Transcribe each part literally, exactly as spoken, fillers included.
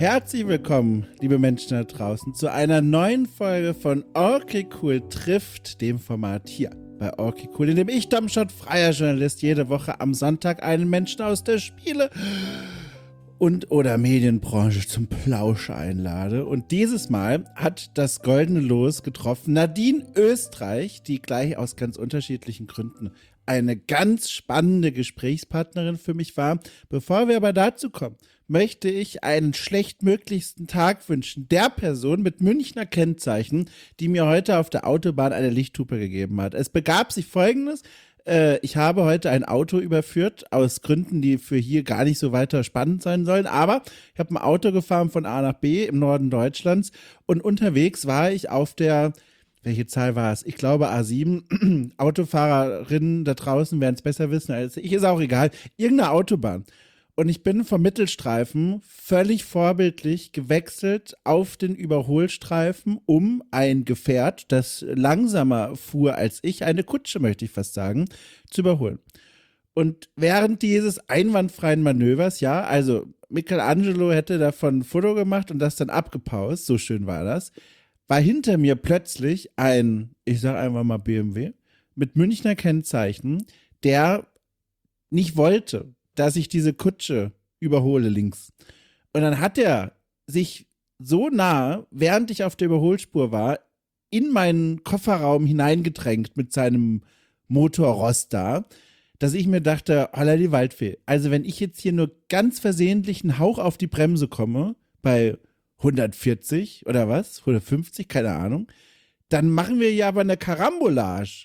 Herzlich willkommen, liebe Menschen da draußen, zu einer neuen Folge von Okay Cool trifft, dem Format hier bei Okay Cool, in dem ich, Domschott, freier Journalist, jede Woche am Sonntag einen Menschen aus der Spiele- und oder Medienbranche zum Plausch einlade. Und dieses Mal hat das goldene Los getroffen Nadine Österreich, die gleich aus ganz unterschiedlichen Gründen eine ganz spannende Gesprächspartnerin für mich war. Bevor wir aber dazu kommen, möchte ich einen schlechtmöglichsten Tag wünschen der Person mit Münchner Kennzeichen, die mir heute auf der Autobahn eine Lichthupe gegeben hat. Es begab sich Folgendes: äh, Ich habe heute ein Auto überführt, aus Gründen, die für hier gar nicht so weiter spannend sein sollen, aber ich habe ein Auto gefahren von A nach B im Norden Deutschlands und unterwegs war ich auf der, welche Zahl war es? Ich glaube A sieben. Autofahrerinnen da draußen werden es besser wissen als ich, ist auch egal. Irgendeine Autobahn. Und ich bin vom Mittelstreifen völlig vorbildlich gewechselt auf den Überholstreifen, um ein Gefährt, das langsamer fuhr als ich, eine Kutsche, möchte ich fast sagen, zu überholen. Und während dieses einwandfreien Manövers, ja, also Michelangelo hätte davon ein Foto gemacht und das dann abgepaust, so schön war das, war hinter mir plötzlich ein, ich sag einfach mal B M W, mit Münchner Kennzeichen, der nicht wollte, dass ich diese Kutsche überhole links. Und dann hat er sich so nah, während ich auf der Überholspur war, in meinen Kofferraum hineingedrängt mit seinem Motorrost da, dass ich mir dachte, holla die Waldfee. Also wenn ich jetzt hier nur ganz versehentlich einen Hauch auf die Bremse komme, bei hundertvierzig oder was, hundertfünfzig, keine Ahnung, dann machen wir ja aber eine Karambolage.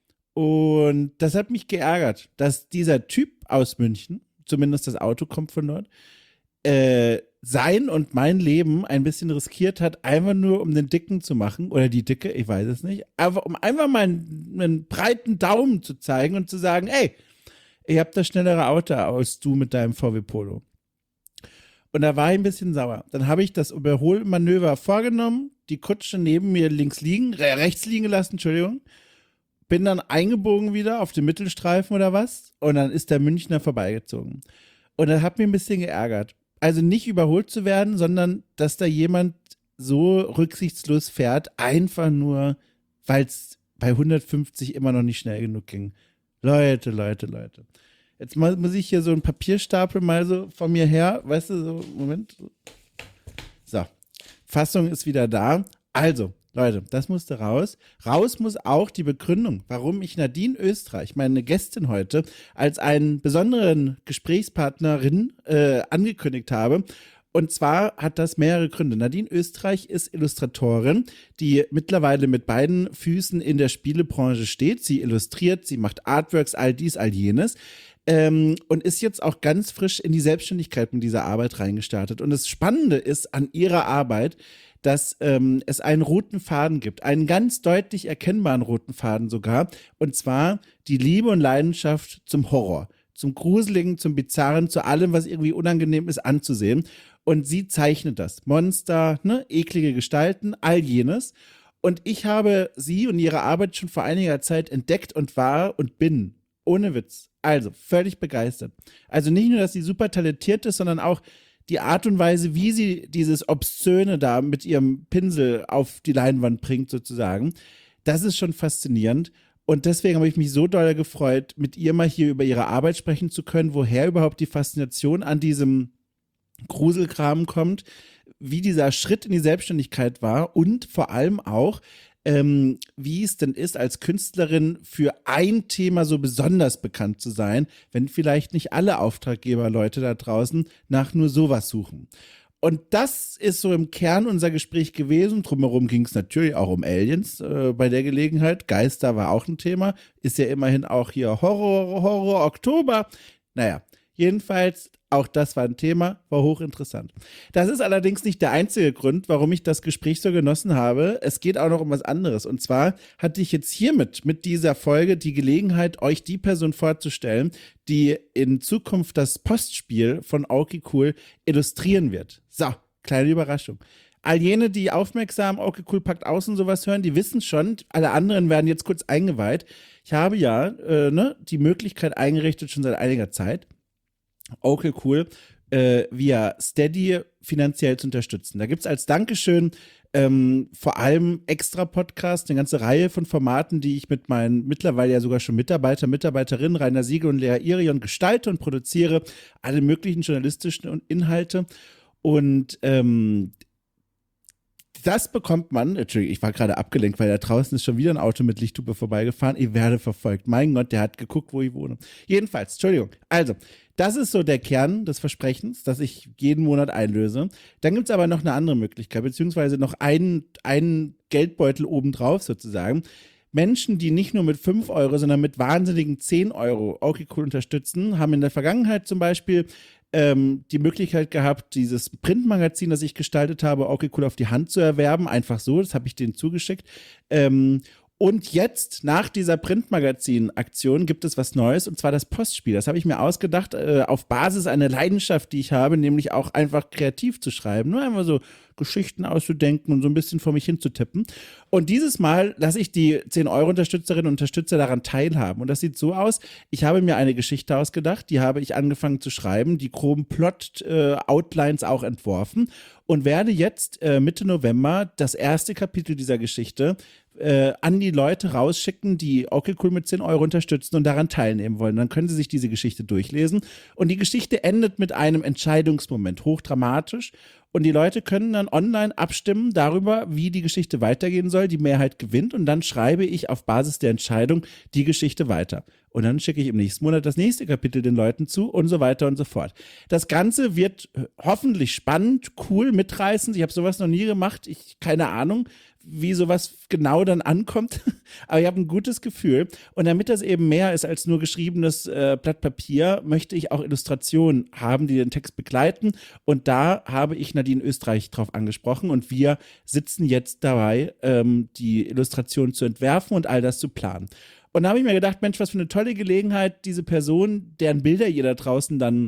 Und das hat mich geärgert, dass dieser Typ aus München, zumindest das Auto kommt von dort, äh, sein und mein Leben ein bisschen riskiert hat, einfach nur um den Dicken zu machen, oder die Dicke, ich weiß es nicht, aber um einfach mal einen, einen breiten Daumen zu zeigen und zu sagen, ey, ich hab das schnellere Auto als du mit deinem V W Polo. Und da war ich ein bisschen sauer. Dann habe ich das Überholmanöver vorgenommen, die Kutsche neben mir links liegen, äh, rechts liegen gelassen, Entschuldigung, bin dann eingebogen wieder auf den Mittelstreifen oder was und dann ist der Münchner vorbeigezogen. Und das hat mich ein bisschen geärgert. Also nicht überholt zu werden, sondern dass da jemand so rücksichtslos fährt, einfach nur, weil es bei hundertfünfzig immer noch nicht schnell genug ging. Leute, Leute, Leute. Jetzt mal, muss ich hier so einen Papierstapel mal so von mir her, weißt du, so, Moment. So, Fassung ist wieder da. Also, Leute, das musste raus. Raus muss auch die Begründung, warum ich Nadine Österreich, meine Gästin heute, als einen besonderen Gesprächspartnerin äh, angekündigt habe. Und zwar hat das mehrere Gründe. Nadine Österreich ist Illustratorin, die mittlerweile mit beiden Füßen in der Spielebranche steht. Sie illustriert, sie macht Artworks, all dies, all jenes. Ähm, und ist jetzt auch ganz frisch in die Selbstständigkeit mit dieser Arbeit reingestartet. Und das Spannende ist an ihrer Arbeit, dass ähm, es einen roten Faden gibt, einen ganz deutlich erkennbaren roten Faden sogar, und zwar die Liebe und Leidenschaft zum Horror, zum Gruseligen, zum Bizarren, zu allem, was irgendwie unangenehm ist anzusehen. Und sie zeichnet das. Monster, ne, eklige Gestalten, all jenes. Und ich habe sie und ihre Arbeit schon vor einiger Zeit entdeckt und war und bin, ohne Witz, also völlig begeistert. Also nicht nur, dass sie super talentiert ist, sondern auch die Art und Weise, wie sie dieses Obszöne da mit ihrem Pinsel auf die Leinwand bringt, sozusagen, das ist schon faszinierend. Und deswegen habe ich mich so doll gefreut, mit ihr mal hier über ihre Arbeit sprechen zu können, woher überhaupt die Faszination an diesem Gruselkram kommt, wie dieser Schritt in die Selbstständigkeit war und vor allem auch, ähm, wie es denn ist, als Künstlerin für ein Thema so besonders bekannt zu sein, wenn vielleicht nicht alle Auftraggeberleute da draußen nach nur sowas suchen. Und das ist so im Kern unser Gespräch gewesen. Drumherum ging es natürlich auch um Aliens äh, bei der Gelegenheit. Geister war auch ein Thema. Ist ja immerhin auch hier Horror, Horror, Oktober. Naja, jedenfalls, auch das war ein Thema, war hochinteressant. Das ist allerdings nicht der einzige Grund, warum ich das Gespräch so genossen habe. Es geht auch noch um was anderes. Und zwar hatte ich jetzt hiermit, mit dieser Folge, die Gelegenheit, euch die Person vorzustellen, die in Zukunft das Postspiel von Okay Cool illustrieren wird. So, kleine Überraschung. All jene, die aufmerksam Okay Cool packt aus und sowas hören, die wissen schon, alle anderen werden jetzt kurz eingeweiht. Ich habe ja äh, ne, die Möglichkeit eingerichtet, schon seit einiger Zeit, Okay Cool, äh, via Steady finanziell zu unterstützen. Da gibt es als Dankeschön ähm, vor allem extra Podcasts, eine ganze Reihe von Formaten, die ich mit meinen mittlerweile ja sogar schon Mitarbeiter, Mitarbeiterinnen, Rainer Siegel und Lea Irion gestalte und produziere alle möglichen journalistischen Inhalte. Und ähm, das bekommt man, Entschuldigung, ich war gerade abgelenkt, weil da draußen ist schon wieder ein Auto mit Lichthupe vorbeigefahren. Ich werde verfolgt. Mein Gott, der hat geguckt, wo ich wohne. Jedenfalls, Entschuldigung. Also, das ist so der Kern des Versprechens, das ich jeden Monat einlöse. Dann gibt es aber noch eine andere Möglichkeit, beziehungsweise noch einen, einen Geldbeutel obendrauf sozusagen. Menschen, die nicht nur mit fünf Euro, sondern mit wahnsinnigen zehn Euro okay cool unterstützen, haben in der Vergangenheit zum Beispiel ähm, die Möglichkeit gehabt, dieses Printmagazin, das ich gestaltet habe, okay cool auf die Hand zu erwerben. Einfach so, das habe ich denen zugeschickt. Ähm, Und jetzt, nach dieser Printmagazin-Aktion, gibt es was Neues, und zwar das Postspiel. Das habe ich mir ausgedacht, äh, auf Basis einer Leidenschaft, die ich habe, nämlich auch einfach kreativ zu schreiben. Nur einfach so Geschichten auszudenken und so ein bisschen vor mich hinzutippen. Und dieses Mal lasse ich die zehn Euro Unterstützerinnen und Unterstützer daran teilhaben. Und das sieht so aus, ich habe mir eine Geschichte ausgedacht, die habe ich angefangen zu schreiben, die groben Plot-Outlines äh, auch entworfen und werde jetzt äh, Mitte November das erste Kapitel dieser Geschichte Äh, an die Leute rausschicken, die okay cool mit zehn Euro unterstützen und daran teilnehmen wollen. Dann können sie sich diese Geschichte durchlesen und die Geschichte endet mit einem Entscheidungsmoment, hochdramatisch, und die Leute können dann online abstimmen darüber, wie die Geschichte weitergehen soll, die Mehrheit gewinnt und dann schreibe ich auf Basis der Entscheidung die Geschichte weiter. Und dann schicke ich im nächsten Monat das nächste Kapitel den Leuten zu und so weiter und so fort. Das Ganze wird hoffentlich spannend, cool, mitreißend. Ich habe sowas noch nie gemacht, ich keine Ahnung, wie sowas genau dann ankommt, aber ich habe ein gutes Gefühl. Und damit das eben mehr ist als nur geschriebenes äh, Blatt Papier, möchte ich auch Illustrationen haben, die den Text begleiten. Und da habe ich Nadine Österreich drauf angesprochen und wir sitzen jetzt dabei, ähm, die Illustration zu entwerfen und all das zu planen. Und da habe ich mir gedacht, Mensch, was für eine tolle Gelegenheit, diese Person, deren Bilder ihr da draußen dann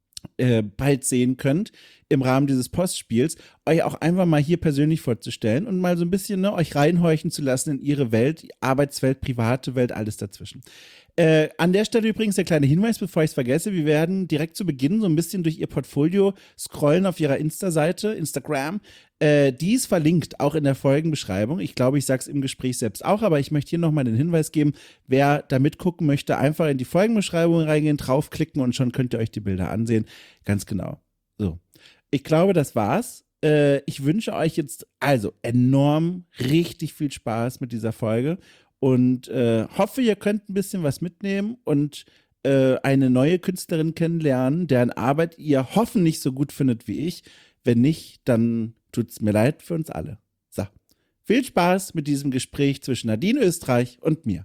äh, bald sehen könnt, im Rahmen dieses Postspiels, euch auch einfach mal hier persönlich vorzustellen und mal so ein bisschen ne, euch reinhorchen zu lassen in ihre Welt, Arbeitswelt, private Welt, alles dazwischen. Äh, an der Stelle übrigens der kleine Hinweis, bevor ich es vergesse, wir werden direkt zu Beginn so ein bisschen durch ihr Portfolio scrollen auf ihrer Insta-Seite, Instagram. Äh, die ist verlinkt, auch in der Folgenbeschreibung. Ich glaube, ich sage es im Gespräch selbst auch, aber ich möchte hier nochmal den Hinweis geben, wer da mitgucken möchte, einfach in die Folgenbeschreibung reingehen, draufklicken und schon könnt ihr euch die Bilder ansehen. Ganz genau. So. Ich glaube, das war's. Äh, ich wünsche euch jetzt also enorm richtig viel Spaß mit dieser Folge und äh, hoffe, ihr könnt ein bisschen was mitnehmen und äh, eine neue Künstlerin kennenlernen, deren Arbeit ihr hoffentlich so gut findet wie ich. Wenn nicht, dann tut's mir leid für uns alle. So, viel Spaß mit diesem Gespräch zwischen Nadine Österreich und mir.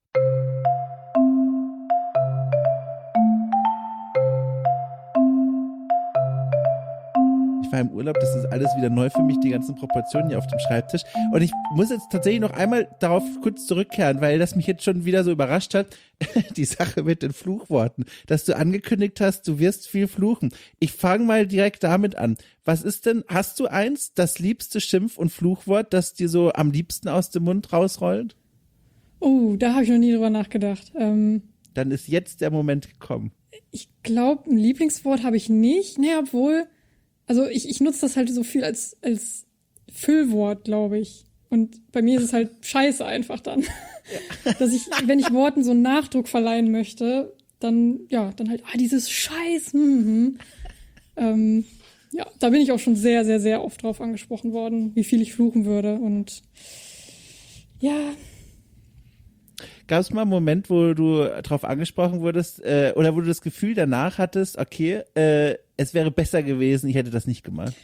Ich war im Urlaub, das ist alles wieder neu für mich, die ganzen Proportionen hier auf dem Schreibtisch. Und ich muss jetzt tatsächlich noch einmal darauf kurz zurückkehren, weil das mich jetzt schon wieder so überrascht hat, die Sache mit den Fluchworten, dass du angekündigt hast, du wirst viel fluchen. Ich fange mal direkt damit an. Was ist denn, hast du eins, das liebste Schimpf- und Fluchwort, das dir so am liebsten aus dem Mund rausrollt? Oh, da habe ich noch nie drüber nachgedacht. Ähm, Dann ist jetzt der Moment gekommen. ich glaube, ein Lieblingswort habe ich nicht. Nee, obwohl, also ich, ich nutze das halt so viel als, als Füllwort, glaube ich. Und bei mir ist es halt scheiße einfach dann. Ja. Dass ich, wenn ich Worten so einen Nachdruck verleihen möchte, dann, ja, dann halt, ah, dieses Scheiß, mhm. ähm, ja, da bin ich auch schon sehr, sehr, sehr oft drauf angesprochen worden, wie viel ich fluchen würde. Und ja. Gab es mal einen Moment, wo du drauf angesprochen wurdest äh, oder wo du das Gefühl danach hattest, okay, äh, es wäre besser gewesen, ich hätte das nicht gemacht?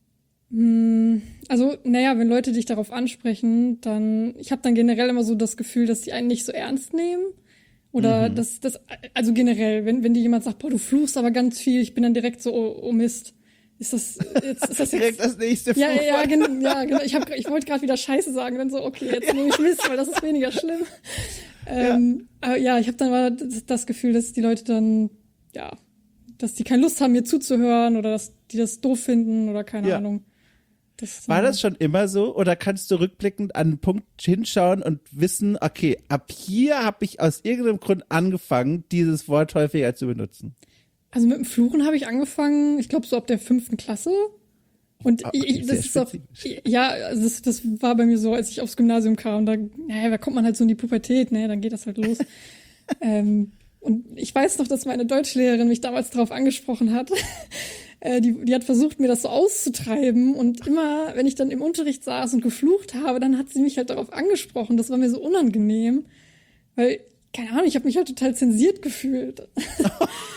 Also, naja, wenn Leute dich darauf ansprechen, dann, ich habe dann generell immer so das Gefühl, dass die einen nicht so ernst nehmen. Oder mhm. dass das, also generell, wenn, wenn dir jemand sagt, boah, du fluchst aber ganz viel, ich bin dann direkt so, oh, oh Mist. Ist das jetzt, ist das direkt jetzt, das nächste ja, Fluchwort? ja, genau, ja, genau. Ich, hab, ich wollte gerade wieder Scheiße sagen, dann so, okay, jetzt nehme ich Mist, weil das ist weniger schlimm. Ähm, ja. Aber ja, ich habe dann mal das, das Gefühl, dass die Leute dann, ja, dass die keine Lust haben, mir zuzuhören oder dass die das doof finden oder keine ja. Ahnung. Das, War das schon immer so oder kannst du rückblickend an einen Punkt hinschauen und wissen, okay, ab hier habe ich aus irgendeinem Grund angefangen, dieses Wort häufiger zu benutzen? Also mit dem Fluchen habe ich angefangen, ich glaube so ab der fünften Klasse. Und Oh, okay, ich, das sehr ist auch, ja, also das, das war bei mir so, als ich aufs Gymnasium kam. Da, naja, da kommt man halt so in die Pubertät, ne, dann geht das halt los. ähm, und ich weiß noch, dass meine Deutschlehrerin mich damals darauf angesprochen hat. äh, die, die hat versucht, mir das so auszutreiben. Und immer, wenn ich dann im Unterricht saß und geflucht habe, dann hat sie mich halt darauf angesprochen. Das war mir so unangenehm, weil keine Ahnung, ich habe mich halt total zensiert gefühlt. so,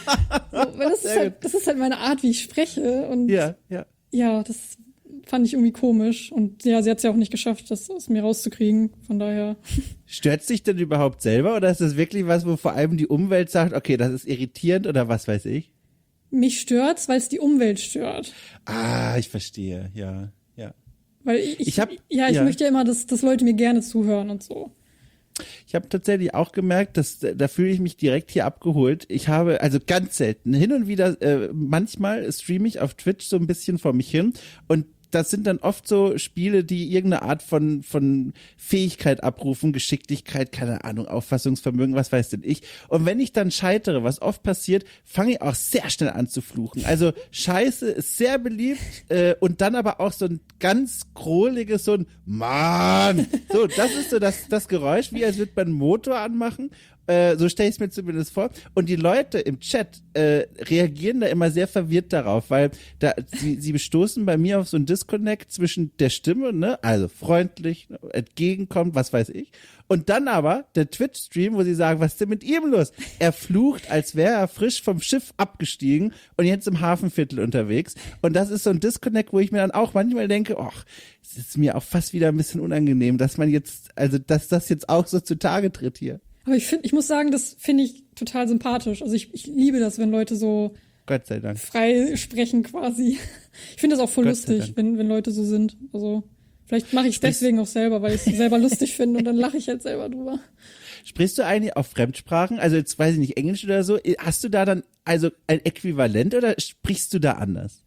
weil das ist, halt, das ist halt meine Art, wie ich spreche. Und Ja, ja. ja, das fand ich irgendwie komisch. Und ja, sie hat es ja auch nicht geschafft, das aus mir rauszukriegen. Von daher. Stört sich denn überhaupt selber oder ist das wirklich was, wo vor allem die Umwelt sagt, okay, das ist irritierend oder was weiß ich? Mich stört's, weil es die Umwelt stört. Ah, ich verstehe, ja, ja. Weil ich, Ich hab- ja, ich ja. möchte ja immer, dass, dass Leute mir gerne zuhören und so. Ich habe tatsächlich auch gemerkt, dass da fühle ich mich direkt hier abgeholt. Ich habe also ganz selten, hin und wieder, äh, manchmal streame ich auf Twitch so ein bisschen vor mich hin und das sind dann oft so Spiele, die irgendeine Art von von Fähigkeit abrufen, Geschicklichkeit, keine Ahnung, Auffassungsvermögen, was weiß denn ich. Und wenn ich dann scheitere, was oft passiert, fange ich auch sehr schnell an zu fluchen. Also Scheiße ist sehr beliebt äh, und dann aber auch so ein ganz grohliges, so ein Mann. So, das ist so das das Geräusch, wie als würde man einen Motor anmachen. Äh, so stelle ich es mir zumindest vor. Und die Leute im Chat äh, reagieren da immer sehr verwirrt darauf, weil da sie, sie bestoßen bei mir auf so einen Disconnect zwischen der Stimme, ne, also freundlich, entgegenkommt, was weiß ich, und dann aber der Twitch-Stream, wo sie sagen, was ist denn mit ihm los? Er flucht, als wäre er frisch vom Schiff abgestiegen und jetzt im Hafenviertel unterwegs. Und das ist so ein Disconnect, wo ich mir dann auch manchmal denke, ach, es ist mir auch fast wieder ein bisschen unangenehm, dass man jetzt, also dass das jetzt auch so zutage tritt hier. Aber ich finde, ich muss sagen, das finde ich total sympathisch. Also ich, ich liebe das, wenn Leute so Gott sei Dank. frei sprechen quasi. Ich finde das auch voll Gott sei lustig, Dank. wenn, wenn Leute so sind. Also vielleicht mache ich es deswegen auch selber, weil ich es selber lustig finde und dann lache ich halt selber drüber. Sprichst du eigentlich auch Fremdsprachen? Also jetzt weiß ich nicht, Englisch oder so. Hast du da dann also ein Äquivalent oder sprichst du da anders?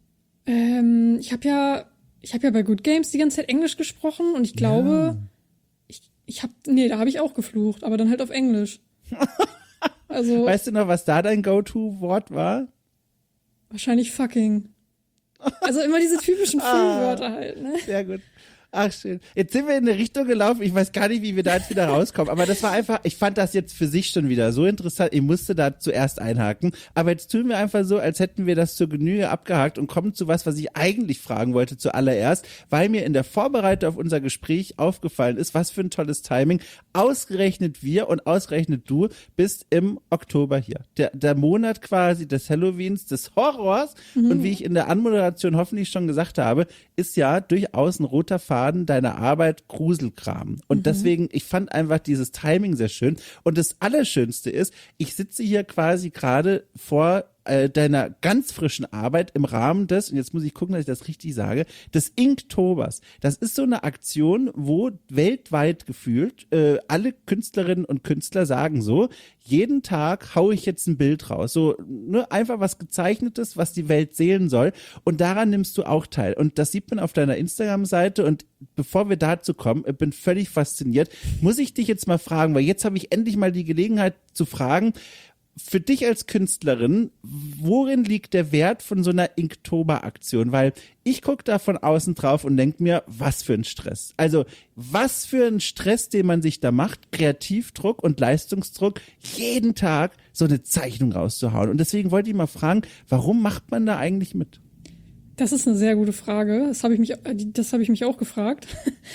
Ähm, ich habe ja, ich habe ja bei Good Games die ganze Zeit Englisch gesprochen und ich glaube, ich, ich habe, nee, da habe ich auch geflucht, aber dann halt auf Englisch. Also Weißt du noch, was da dein Go-To-Wort war? wahrscheinlich fucking. Also immer diese typischen Füllwörter halt, ne? Sehr gut. Ach, schön. Jetzt sind wir in eine Richtung gelaufen. Ich weiß gar nicht, wie wir da jetzt wieder rauskommen. Aber das war einfach, ich fand das jetzt für sich schon wieder so interessant. Ich musste da zuerst einhaken. Aber jetzt tun wir einfach so, als hätten wir das zur Genüge abgehakt und kommen zu was, was ich eigentlich fragen wollte zuallererst, weil mir in der Vorbereitung auf unser Gespräch aufgefallen ist, was für ein tolles Timing. Ausgerechnet wir und ausgerechnet du bist im Oktober hier. Der, der Monat quasi des Halloweens, des Horrors. Mhm. Und wie ich in der Anmoderation hoffentlich schon gesagt habe, ist ja durchaus ein roter Faden deiner Arbeit Gruselkram. Und mhm. deswegen, ich fand einfach dieses Timing sehr schön. Und das Allerschönste ist, ich sitze hier quasi gerade vor äh, deiner ganz frischen Arbeit im Rahmen des, und jetzt muss ich gucken, dass ich das richtig sage, des Inktobers. Das ist so eine Aktion, wo weltweit gefühlt äh, alle Künstlerinnen und Künstler sagen so, jeden Tag haue ich jetzt ein Bild raus. So, ne, einfach was Gezeichnetes, was die Welt sehen soll. Und daran nimmst du auch teil. Und das sieht man auf deiner Instagram-Seite. Und bevor wir dazu kommen, ich bin völlig fasziniert, muss ich dich jetzt mal fragen, weil jetzt habe ich endlich mal die Gelegenheit zu fragen, für dich als Künstlerin, worin liegt der Wert von so einer Inktober-Aktion? Weil ich gucke da von außen drauf und denke mir, was für ein Stress. Also was für ein Stress, den man sich da macht, Kreativdruck und Leistungsdruck, jeden Tag so eine Zeichnung rauszuhauen. Und deswegen wollte ich mal fragen, warum macht man da eigentlich mit? Das ist eine sehr gute Frage. Das habe ich mich, das habe ich mich auch gefragt.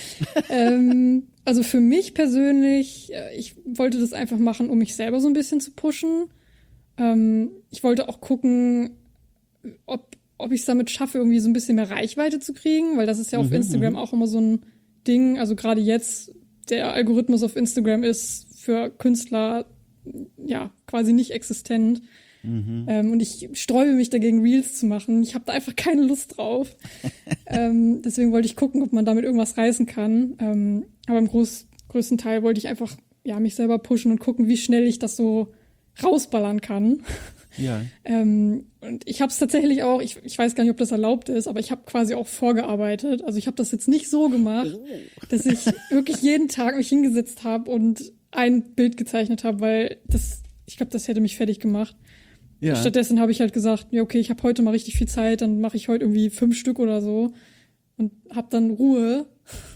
ähm, also für mich persönlich, ich wollte das einfach machen, um mich selber so ein bisschen zu pushen. Ähm, ich wollte auch gucken, ob, ob ich es damit schaffe, irgendwie so ein bisschen mehr Reichweite zu kriegen, weil das ist ja auf mhm, Instagram auch immer so ein Ding. Also gerade jetzt, der Algorithmus auf Instagram ist für Künstler ja quasi nicht existent. Mhm. Ähm, und ich sträube mich dagegen, Reels zu machen. Ich habe da einfach keine Lust drauf. ähm, deswegen wollte ich gucken, ob man damit irgendwas reißen kann. Ähm, aber im groß, größten Teil wollte ich einfach ja mich selber pushen und gucken, wie schnell ich das so rausballern kann. Ja. ähm, und ich habe es tatsächlich auch, ich, ich weiß gar nicht, ob das erlaubt ist, aber ich habe quasi auch vorgearbeitet. Also ich habe das jetzt nicht so gemacht, oh. dass ich wirklich jeden Tag mich hingesetzt habe und ein Bild gezeichnet habe, weil das, ich glaube, das hätte mich fertig gemacht. Ja. Stattdessen habe ich halt gesagt, ja okay, ich habe heute mal richtig viel Zeit, dann mache ich heute irgendwie fünf Stück oder so und habe dann Ruhe.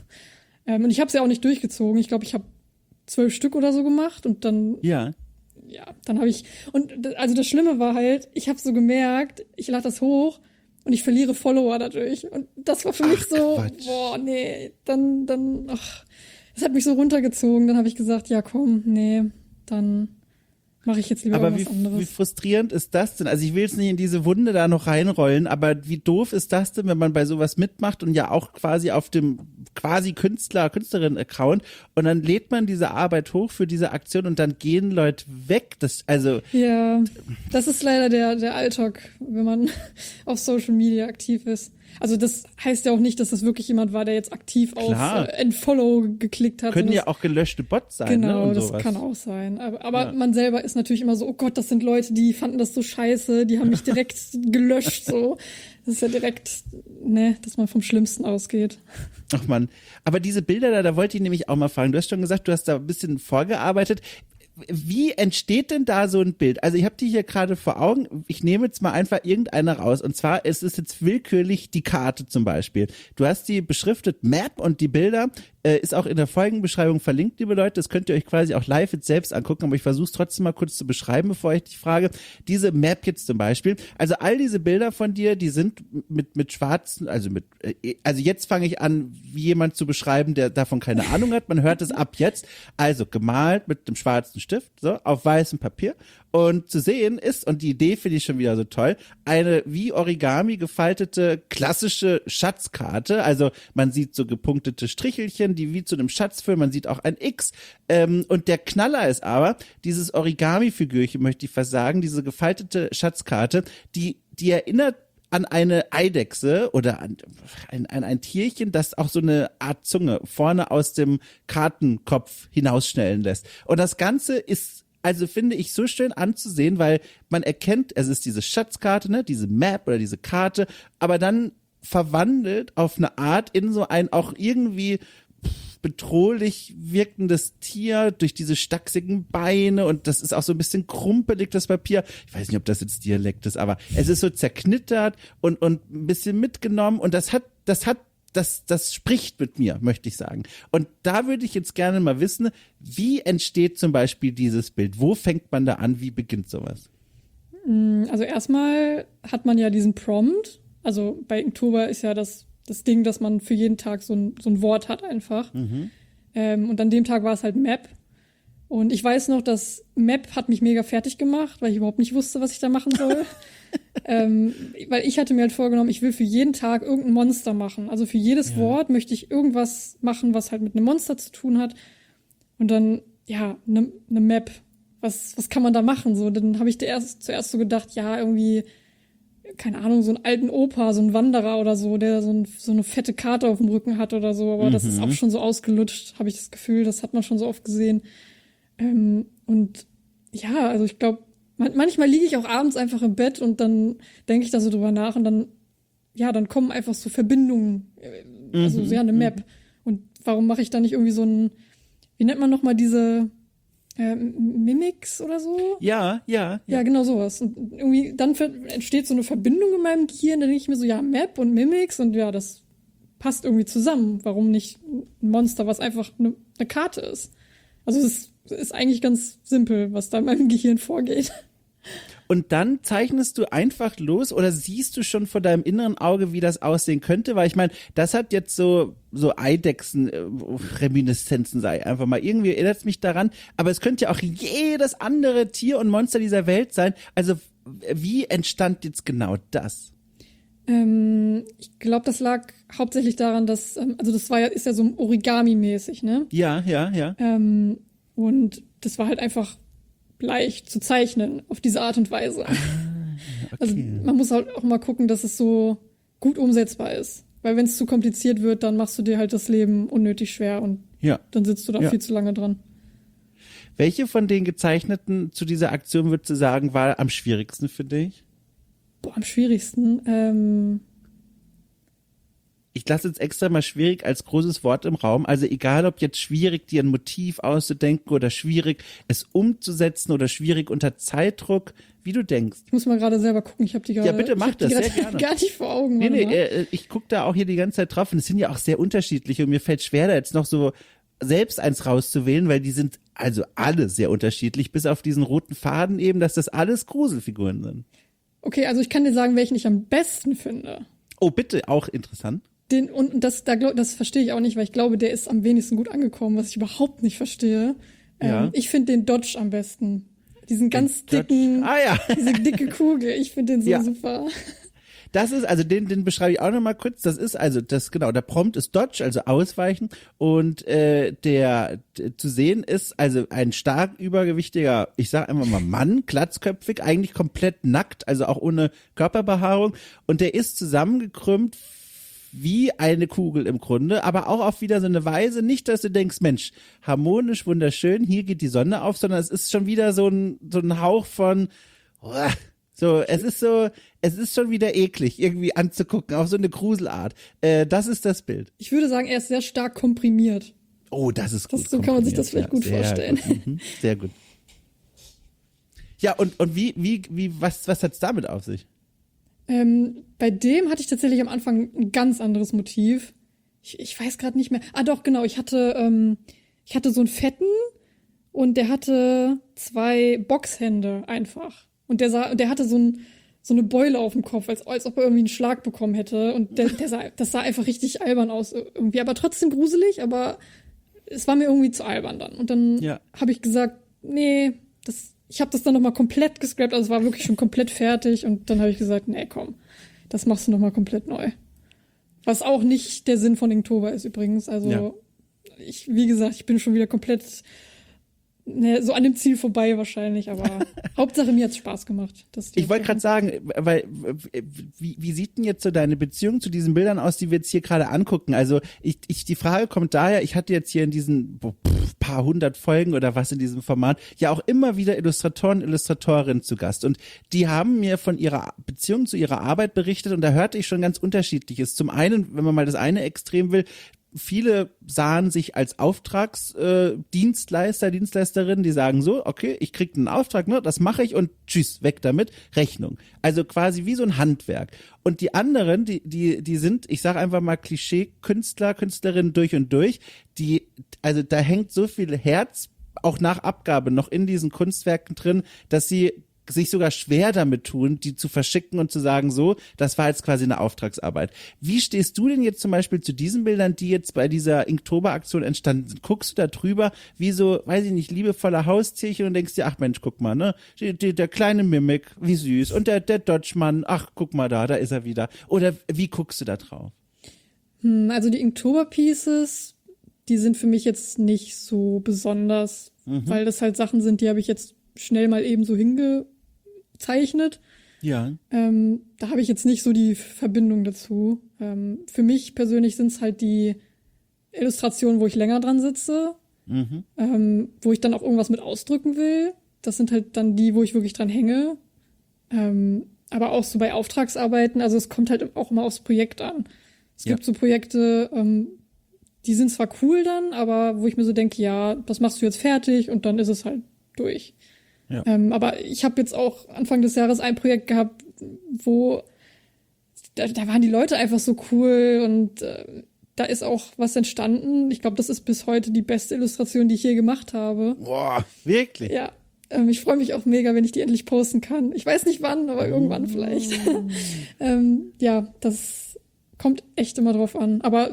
ähm, und ich habe es ja auch nicht durchgezogen. Ich glaube, ich habe zwölf Stück oder so gemacht und dann Ja. ja, dann habe ich und also das Schlimme war halt, ich habe so gemerkt, ich lade das hoch und ich verliere Follower dadurch und das war für Ach, mich so, Quatsch. boah, nee, dann dann ach, das hat mich so runtergezogen, dann habe ich gesagt, ja, komm, nee, dann mache ich jetzt lieber Aber wie, irgendwas anderes. wie frustrierend ist das denn? Also ich will jetzt nicht in diese Wunde da noch reinrollen, aber wie doof ist das denn, wenn man bei sowas mitmacht und ja auch quasi auf dem quasi Künstler, Künstlerin-Account und dann lädt man diese Arbeit hoch für diese Aktion und dann gehen Leute weg. Das, also Ja, das ist leider der, der Alltag, wenn man auf Social Media aktiv ist. Also das heißt ja auch nicht, dass das wirklich jemand war, der jetzt aktiv Klar. auf äh, Entfollow geklickt hat. können sondern ja auch gelöschte Bots sein, Genau, ne? Und das sowas. kann auch sein. Aber, aber Ja. man selber ist natürlich immer so, oh Gott, das sind Leute, die fanden das so scheiße, die haben mich direkt gelöscht, so. Das ist ja direkt, ne, dass man vom Schlimmsten ausgeht. Ach man, aber diese Bilder da, da wollte ich nämlich auch mal fragen. Du hast schon gesagt, du hast da ein bisschen vorgearbeitet. Wie entsteht denn da so ein Bild? Also ich habe die hier gerade vor Augen. Ich nehme jetzt mal einfach irgendeine raus. Und zwar ist es jetzt willkürlich die Karte zum Beispiel. Du hast die beschriftet Map und die Bilder äh, ist auch in der Folgenbeschreibung verlinkt, liebe Leute. Das könnt ihr euch quasi auch live jetzt selbst angucken. Aber ich versuche es trotzdem mal kurz zu beschreiben, bevor ich dich frage. Diese Map jetzt zum Beispiel. Also all diese Bilder von dir, die sind mit mit schwarzen, also mit, äh, also jetzt fange ich an, wie jemand zu beschreiben, der davon keine Ahnung hat. Man hört es ab jetzt. Also gemalt mit dem schwarzen Stift, so, auf weißem Papier. Und zu sehen ist, und die Idee finde ich schon wieder so toll, eine wie Origami gefaltete klassische Schatzkarte. Also man sieht so gepunktete Strichelchen, die wie zu einem Schatz führen. Man sieht auch ein X. Ähm, und der Knaller ist aber, dieses Origami-Figürchen, möchte ich fast sagen, diese gefaltete Schatzkarte, die, die erinnert an eine Eidechse oder an ein, ein, ein Tierchen, das auch so eine Art Zunge vorne aus dem Kartenkopf hinausschnellen lässt. Und das Ganze ist, also finde ich, so schön anzusehen, weil man erkennt, es ist diese Schatzkarte, ne, diese Map oder diese Karte, aber dann verwandelt auf eine Art in so ein auch irgendwie bedrohlich wirkendes Tier durch diese stachsigen Beine und das ist auch so ein bisschen krumpelig, das Papier. Ich weiß nicht, ob das jetzt Dialekt ist, aber es ist so zerknittert und, und ein bisschen mitgenommen und das hat, das hat, das, das spricht mit mir, möchte ich sagen. Und da würde ich jetzt gerne mal wissen, wie entsteht zum Beispiel dieses Bild? Wo fängt man da an? Wie beginnt sowas? Also erstmal hat man ja diesen Prompt. Also bei Inktober ist ja das das Ding, dass man für jeden Tag so ein, so ein Wort hat einfach. Mhm. Ähm, und an dem Tag war es halt Map. Und ich weiß noch, dass Map hat mich mega fertig gemacht, weil ich überhaupt nicht wusste, was ich da machen soll. ähm, weil ich hatte mir halt vorgenommen, ich will für jeden Tag irgendein Monster machen. Also für jedes ja. Wort möchte ich irgendwas machen, was halt mit einem Monster zu tun hat. Und dann, ja, eine ne Map. Was, was kann man da machen? So, dann habe ich erst, zuerst so gedacht, ja, irgendwie keine Ahnung, so einen alten Opa, so ein Wanderer oder so, der so, ein, so eine fette Karte auf dem Rücken hat oder so, aber mhm. das ist auch schon so ausgelutscht, habe ich das Gefühl, das hat man schon so oft gesehen. Ähm, und ja, also ich glaube, man, manchmal liege ich auch abends einfach im Bett und dann denke ich da so drüber nach und dann, ja, dann kommen einfach so Verbindungen, also mhm. ja, eine Map. Und warum mache ich da nicht irgendwie so ein, wie nennt man nochmal diese Ähm, Mimics oder so? Ja, ja, ja. Ja, genau sowas. Und irgendwie dann entsteht so eine Verbindung in meinem Gehirn, dann denke ich mir so, ja, Map und Mimics und ja, das passt irgendwie zusammen. Warum nicht ein Monster, was einfach eine, eine Karte ist? Also es ist, ist eigentlich ganz simpel, was da in meinem Gehirn vorgeht. Und dann zeichnest du einfach los oder siehst du schon vor deinem inneren Auge, wie das aussehen könnte? Weil ich meine, das hat jetzt so so Eidechsen-Reminiszenzen, sei einfach mal. Irgendwie erinnert es mich daran. Aber es könnte ja auch jedes andere Tier und Monster dieser Welt sein. Also wie entstand jetzt genau das? Ähm, ich glaube, das lag hauptsächlich daran, dass, ähm, also das war ja, ist ja so Origami-mäßig, ne? Ja, ja, ja. Ähm, und das war halt einfach leicht zu zeichnen auf diese Art und Weise. Ah, okay. Also man muss halt auch mal gucken, dass es so gut umsetzbar ist. Weil wenn es zu kompliziert wird, dann machst du dir halt das Leben unnötig schwer und ja. dann sitzt du da ja. viel zu lange dran. Welche von den gezeichneten zu dieser Aktion würdest du sagen, war am schwierigsten für dich? Boah, am schwierigsten? Ähm ich lasse jetzt extra mal schwierig als großes Wort im Raum, also egal ob jetzt schwierig, dir ein Motiv auszudenken oder schwierig, es umzusetzen oder schwierig unter Zeitdruck, wie du denkst. Ich muss mal gerade selber gucken, ich habe die gerade Ja, bitte mach das, sehr gerne. gar nicht vor Augen. Nee, nee, äh, ich gucke da auch hier die ganze Zeit drauf und es sind ja auch sehr unterschiedliche und mir fällt schwer, da jetzt noch so selbst eins rauszuwählen, weil die sind also alle sehr unterschiedlich, bis auf diesen roten Faden eben, dass das alles Gruselfiguren sind. Okay, also ich kann dir sagen, welchen ich am besten finde. Oh, bitte, auch interessant. Den, und das, da, das verstehe ich auch nicht, weil ich glaube, der ist am wenigsten gut angekommen, was ich überhaupt nicht verstehe. Ja. Ähm, ich finde den Dodge am besten. Diesen ganz Den dicken, Dodge. Ah, ja. diese dicke Kugel. Ich finde den so Ja. super. Das ist, also den, den beschreibe ich auch nochmal kurz. Das ist also, das genau, der Prompt ist Dodge, also ausweichen. Und äh, der d- zu sehen ist also ein stark übergewichtiger, ich sag einfach mal Mann, glatzköpfig, eigentlich komplett nackt, also auch ohne Körperbehaarung. Und der ist zusammengekrümmt wie eine Kugel im Grunde, aber auch auf wieder so eine Weise, nicht, dass du denkst, Mensch, harmonisch, wunderschön, hier geht die Sonne auf, sondern es ist schon wieder so ein, so ein Hauch von, uah, so, es ist so, es ist schon wieder eklig, irgendwie anzugucken, auf so eine Gruselart. Äh, das ist das Bild. Ich würde sagen, er ist sehr stark komprimiert. Oh, das ist gut. Das, so kann man sich das vielleicht gut sehr vorstellen. Gut. Mhm, sehr gut. Ja, und, und wie, wie, wie, was, was hat's damit auf sich? Ähm, bei dem hatte ich tatsächlich am Anfang ein ganz anderes Motiv. Ich, ich weiß gerade nicht mehr. Ah, doch, genau. Ich hatte, ähm, ich hatte so einen fetten und der hatte zwei Boxhände einfach. Und der sah, der hatte so, ein, so eine Beule auf dem Kopf, als, als ob er irgendwie einen Schlag bekommen hätte. Und der, der sah, das sah einfach richtig albern aus irgendwie. Aber trotzdem gruselig, aber es war mir irgendwie zu albern dann. Und dann Ja. habe ich gesagt, nee, das, ich habe das dann nochmal komplett gescrapt. Also es war wirklich schon komplett fertig. Und dann habe ich gesagt, nee, komm, das machst du nochmal komplett neu. Was auch nicht der Sinn von Inktober ist übrigens. Also Ja. ich, wie gesagt, ich bin schon wieder komplett ne, so an dem Ziel vorbei wahrscheinlich, aber Hauptsache mir hat's Spaß gemacht. Das Ich wollte gerade sagen, weil wie, wie sieht denn jetzt so deine Beziehung zu diesen Bildern aus, die wir jetzt hier gerade angucken? Also ich, ich die Frage kommt daher, ich hatte jetzt hier in diesen pff, paar hundert Folgen oder was in diesem Format ja auch immer wieder Illustratoren, Illustratorinnen zu Gast und die haben mir von ihrer Beziehung zu ihrer Arbeit berichtet und da hörte ich schon ganz Unterschiedliches. Zum einen, wenn man mal das eine Extrem will, viele sahen sich als Auftragsdienstleister, äh, Dienstleister, Dienstleisterinnen, die sagen so, okay, ich krieg einen Auftrag, ne, das mache ich und tschüss, weg damit, Rechnung. Also quasi wie so ein Handwerk. Und die anderen, die die die sind, ich sage einfach mal Klischee-Künstler, Künstlerinnen durch und durch, die, also da hängt so viel Herz auch nach Abgabe noch in diesen Kunstwerken drin, dass sie sich sogar schwer damit tun, die zu verschicken und zu sagen, so, das war jetzt quasi eine Auftragsarbeit. Wie stehst du denn jetzt zum Beispiel zu diesen Bildern, die jetzt bei dieser Inktober-Aktion entstanden sind? Guckst du da drüber, wie so, weiß ich nicht, liebevolle Haustierchen und denkst dir, ach Mensch, guck mal, ne, die, die, der kleine Mimik, wie süß, und der, der Dodgemann, ach, guck mal da, da ist er wieder. Oder wie guckst du da drauf? Hm, also die Inktober-Pieces, die sind für mich jetzt nicht so besonders, Mhm. weil das halt Sachen sind, die habe ich jetzt schnell mal eben so hingezeichnet. Ja. Ähm, da habe ich jetzt nicht so die Verbindung dazu. Ähm, für mich persönlich sind es halt die Illustrationen, wo ich länger dran sitze, Mhm. ähm, wo ich dann auch irgendwas mit ausdrücken will. Das sind halt dann die, wo ich wirklich dran hänge. Ähm, aber auch so bei Auftragsarbeiten, also es kommt halt auch immer aufs Projekt an. Es Ja. gibt so Projekte, ähm, die sind zwar cool dann, aber wo ich mir so denke, ja, das machst du jetzt fertig und dann ist es halt durch. Ja. Ähm, aber ich habe jetzt auch Anfang des Jahres ein Projekt gehabt, wo da, da waren die Leute einfach so cool und äh, da ist auch was entstanden. Ich glaube, das ist bis heute die beste Illustration, die ich je gemacht habe. Boah, wirklich? Ja, ähm, ich freue mich auch mega, wenn ich die endlich posten kann. Ich weiß nicht wann, aber irgendwann vielleicht. ähm, ja, das kommt echt immer drauf an. Aber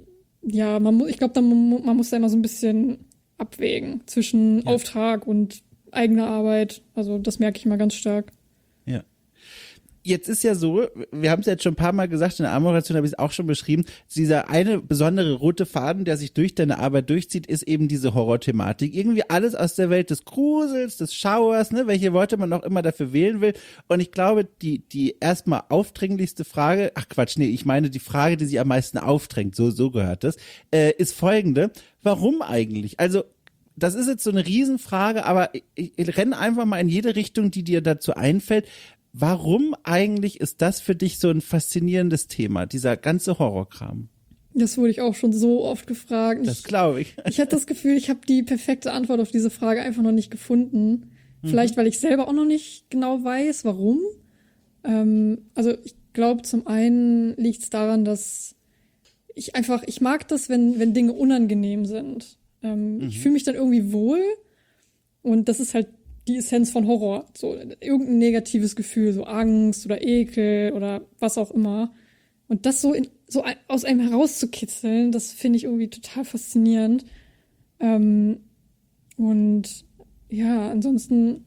ja, man muss, ich glaube, man, man muss da immer so ein bisschen abwägen zwischen Ja. Auftrag und eigener Arbeit. Also das merke ich mal ganz stark. Ja. Jetzt ist ja so, wir haben es jetzt schon ein paar Mal gesagt, in der Anmoderation habe ich es auch schon beschrieben, dieser eine besondere rote Faden, der sich durch deine Arbeit durchzieht, ist eben diese Horrorthematik. Irgendwie alles aus der Welt des Grusels, des Schauers, ne, welche Worte man auch immer dafür wählen will. Und ich glaube, die die erstmal aufdringlichste Frage, ach Quatsch, nee, ich meine die Frage, die sich am meisten aufdrängt, so so gehört das, äh, ist folgende: Warum eigentlich? Also das ist jetzt so eine Riesenfrage, aber ich, ich renne einfach mal in jede Richtung, die dir dazu einfällt. warum eigentlich ist das für dich so ein faszinierendes Thema, dieser ganze Horrorkram? Das wurde ich auch schon so oft gefragt. Das glaube ich. Ich hatte das Gefühl, ich habe die perfekte Antwort auf diese Frage einfach noch nicht gefunden. Vielleicht, weil ich selber auch noch nicht genau weiß, warum. Ähm, also ich glaube, zum einen liegt es daran, dass ich einfach, ich mag das, wenn, wenn Dinge unangenehm sind. Ähm, mhm. Ich fühle mich dann irgendwie wohl und das ist halt die Essenz von Horror. So irgendein negatives Gefühl, so Angst oder Ekel oder was auch immer. Und das so, in, so aus einem herauszukitzeln, das finde ich irgendwie total faszinierend. Ähm, und ja, ansonsten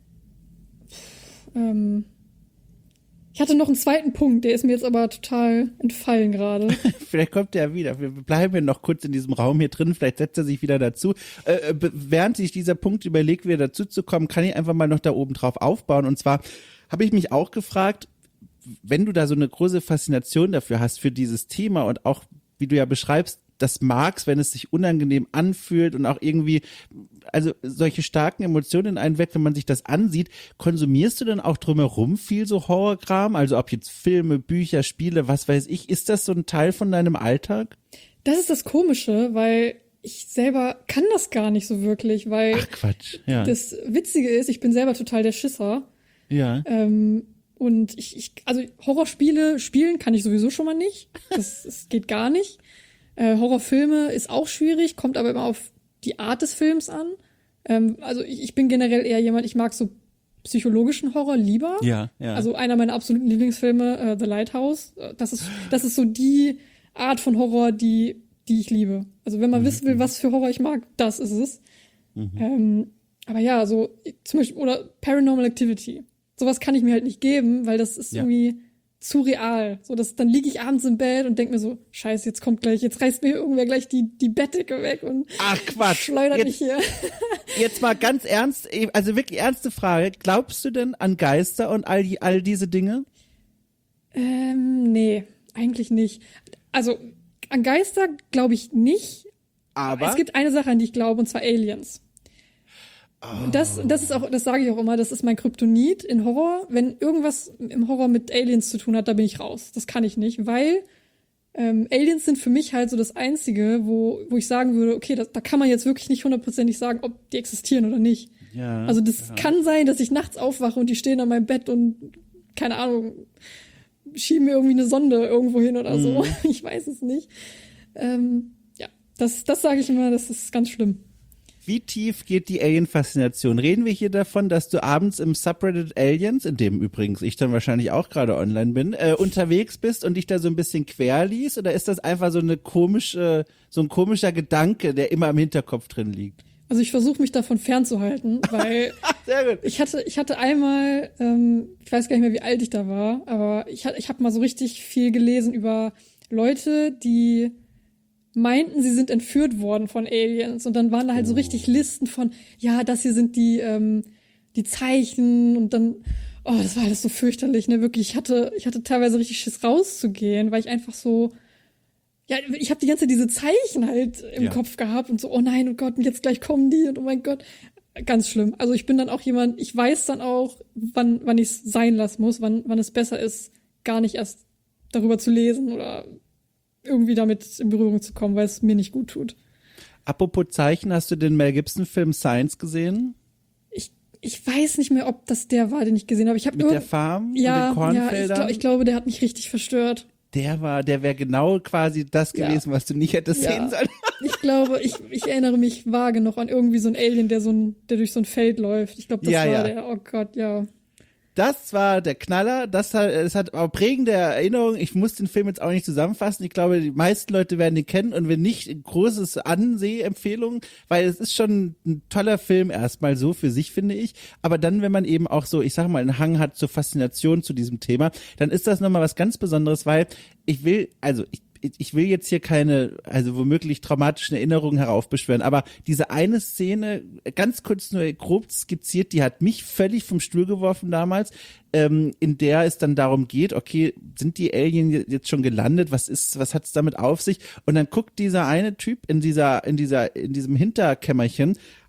pff, ähm, ich hatte noch einen zweiten Punkt, der ist mir jetzt aber total entfallen gerade. Vielleicht kommt er wieder. Wir bleiben ja noch kurz in diesem Raum hier drin. Vielleicht setzt er sich wieder dazu. Äh, während sich dieser Punkt überlegt, wieder dazu zu kommen, kann ich einfach mal noch da oben drauf aufbauen. Und zwar habe ich mich auch gefragt, wenn du da so eine große Faszination dafür hast, für dieses Thema und auch, wie du ja beschreibst, das magst, wenn es sich unangenehm anfühlt und auch irgendwie, also solche starken Emotionen in einen weg, wenn man sich das ansieht, konsumierst du denn auch drumherum viel so Horrorkram? Also ob jetzt Filme, Bücher, Spiele, was weiß ich, ist das so ein Teil von deinem Alltag? Das ist das Komische, weil ich selber kann das gar nicht so wirklich, weil Ach Quatsch, ja. Das Witzige ist, ich bin selber total der Schisser. Ja. Ähm, und ich, ich, also Horrorspiele spielen kann ich sowieso schon mal nicht. Das, das geht gar nicht. Äh, Horrorfilme ist auch schwierig, kommt aber immer auf die Art des Films an. Ähm, also ich, ich bin generell eher jemand, ich mag so psychologischen Horror lieber. Ja, ja. Also einer meiner absoluten Lieblingsfilme, äh, The Lighthouse. Das ist, das ist so die Art von Horror, die, die ich liebe. Also wenn man mhm. wissen will, was für Horror ich mag, das ist es. Mhm. Ähm, aber ja, so zum Beispiel, oder Paranormal Activity. Sowas kann ich mir halt nicht geben, weil das ist ja. irgendwie zu real. So, dass dann liege ich abends im Bett und denke mir so, scheiße, jetzt kommt gleich, jetzt reißt mir irgendwer gleich die, die Bettdecke weg und Ach, Quatsch. schleudert jetzt, mich hier. Jetzt mal ganz ernst, also wirklich ernste Frage. Glaubst du denn an Geister und all, die, all diese Dinge? Ähm, nee, eigentlich nicht. Also, an Geister glaube ich nicht. Aber? Es gibt eine Sache, an die ich glaube, und zwar Aliens. Oh. Das, das ist auch, das sage ich auch immer, das ist mein Kryptonit in Horror. Wenn irgendwas im Horror mit Aliens zu tun hat, da bin ich raus. Das kann ich nicht, weil ähm, Aliens sind für mich halt so das Einzige, wo, wo ich sagen würde, okay, das, da kann man jetzt wirklich nicht hundertprozentig sagen, ob die existieren oder nicht. Ja, also das ja. kann sein, dass ich nachts aufwache und die stehen an meinem Bett und, keine Ahnung, schieben mir irgendwie eine Sonde irgendwo hin oder so. Mhm. Ich weiß es nicht. Ähm, ja, das, das sage ich immer, das ist ganz schlimm. Wie tief geht die Alien-Faszination? Reden wir hier davon, dass du abends im Subreddit Aliens, in dem übrigens ich dann wahrscheinlich auch gerade online bin, äh, unterwegs bist und dich da so ein bisschen quer liest? Oder ist das einfach so eine komische, so ein komischer Gedanke, der immer im Hinterkopf drin liegt? Also ich versuche mich davon fernzuhalten, weil Sehr gut. ich hatte, ich hatte einmal, ähm, ich weiß gar nicht mehr, wie alt ich da war, aber ich, ich habe mal so richtig viel gelesen über Leute, die meinten, sie sind entführt worden von Aliens und dann waren da halt so richtig Listen von, ja, das hier sind die ähm, die Zeichen und dann, oh, das war alles so fürchterlich, ne, wirklich, ich hatte ich hatte teilweise richtig Schiss rauszugehen, weil ich einfach so, ja, ich habe die ganze Zeit diese Zeichen halt im ja. Kopf gehabt und so, oh nein, oh Gott, und jetzt gleich kommen die und oh mein Gott, ganz schlimm. Also ich bin dann auch jemand, ich weiß dann auch, wann wann ich es sein lassen muss, wann wann es besser ist, gar nicht erst darüber zu lesen oder irgendwie damit in Berührung zu kommen, weil es mir nicht gut tut. Apropos Zeichen, hast du den Mel Gibson-Film Science gesehen? Ich, ich weiß nicht mehr, ob das der war, den ich gesehen habe. Ich hab Mit der Farm ja, und den Kornfeldern? Ja, ich, glaub, ich glaube, der hat mich richtig verstört. Der war, der wäre genau quasi das gewesen, ja. was du nicht hättest ja. sehen sollen. Ich glaube, ich, ich erinnere mich vage noch an irgendwie so ein Alien, der so ein, der durch so ein Feld läuft. Ich glaube, das ja, war ja. der. Oh Gott, ja. Das war der Knaller, das hat, es hat auch prägende Erinnerungen. Ich muss den Film jetzt auch nicht zusammenfassen. Ich glaube, die meisten Leute werden ihn kennen und wenn nicht, großes Ansehempfehlung, weil es ist schon ein toller Film erstmal so für sich, finde ich. Aber dann, wenn man eben auch so, ich sag mal, einen Hang hat zur Faszination zu diesem Thema, dann ist das nochmal was ganz Besonderes, weil ich will, also ich ich will jetzt hier keine, also womöglich traumatischen Erinnerungen heraufbeschwören, aber diese eine Szene, ganz kurz nur grob skizziert, die hat mich völlig vom Stuhl geworfen damals, ähm, in der es dann darum geht, okay, sind die Alien jetzt schon gelandet, was ist, was hat's damit auf sich? Und dann guckt dieser eine Typ in dieser, in dieser, in diesem Hinterkämmerchen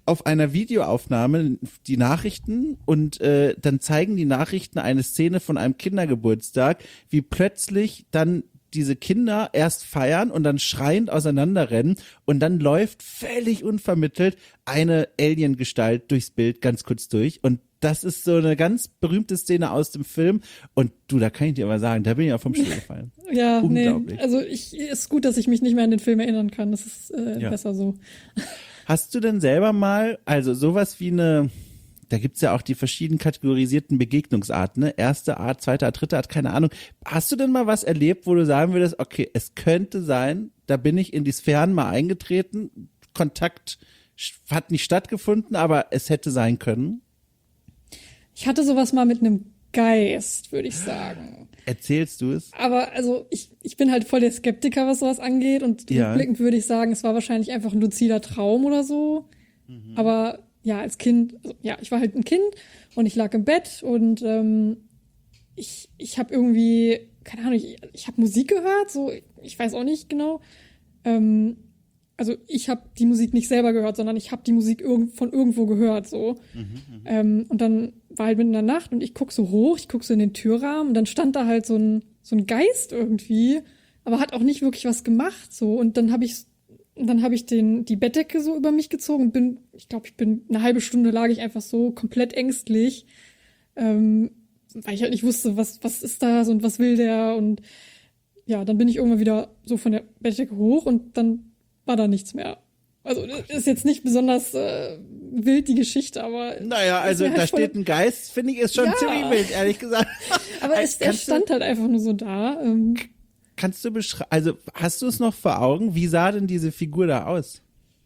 auf einer Videoaufnahme die Nachrichten und äh, dann zeigen die Nachrichten eine Szene von einem Kindergeburtstag, wie plötzlich dann diese Kinder erst feiern und dann schreiend auseinanderrennen und dann läuft völlig unvermittelt eine Alien-Gestalt durchs Bild ganz kurz durch und das ist so eine ganz berühmte Szene aus dem Film und du, da kann ich dir aber sagen, da bin ich ja vom Stuhl gefallen. Ja, unglaublich. Nee, also ich ist gut, dass ich mich nicht mehr an den Film erinnern kann, das ist äh, ja. besser so. Hast du denn selber mal, also sowas wie eine, da gibt's ja auch die verschieden kategorisierten Begegnungsarten, ne? Erste Art, zweite Art, dritte Art, keine Ahnung. Hast du denn mal was erlebt, wo du sagen würdest, okay, es könnte sein, da bin ich in die Sphären mal eingetreten, Kontakt hat nicht stattgefunden, aber es hätte sein können? Ich hatte sowas mal mit einem Geist, würde ich sagen. Erzählst du es? Aber also ich, ich bin halt voll der Skeptiker, was sowas angeht und ja. rückblickend würde ich sagen, es war wahrscheinlich einfach ein luzider Traum oder so. Mhm. Aber ja, als Kind, also, ja, ich war halt ein Kind und ich lag im Bett und ähm, ich, ich habe irgendwie, keine Ahnung, ich, ich habe Musik gehört, so, ich weiß auch nicht genau. Ähm, also ich habe die Musik nicht selber gehört, sondern ich habe die Musik irg- von irgendwo gehört, so. Mhm, ähm, und dann war halt mitten in der Nacht und ich guck so hoch, ich guck so in den Türrahmen und dann stand da halt so ein, so ein Geist irgendwie, aber hat auch nicht wirklich was gemacht, so. Und dann habe ich Und dann habe ich den, die Bettdecke so über mich gezogen und bin, ich glaube, ich bin eine halbe Stunde lag ich einfach so komplett ängstlich, ähm, weil ich halt nicht wusste, was, was ist das und was will der und ja, dann bin ich irgendwann wieder so von der Bettdecke hoch und dann war da nichts mehr. Also das ist jetzt nicht besonders äh, wild, die Geschichte, aber... Naja, also halt da steht ein Geist, finde ich, ist schon ja. ziemlich wild, ehrlich gesagt. Aber es, er stand halt einfach nur so da. Ähm, Kannst du beschreiben, also hast du es noch vor Augen? Wie sah denn diese Figur da aus?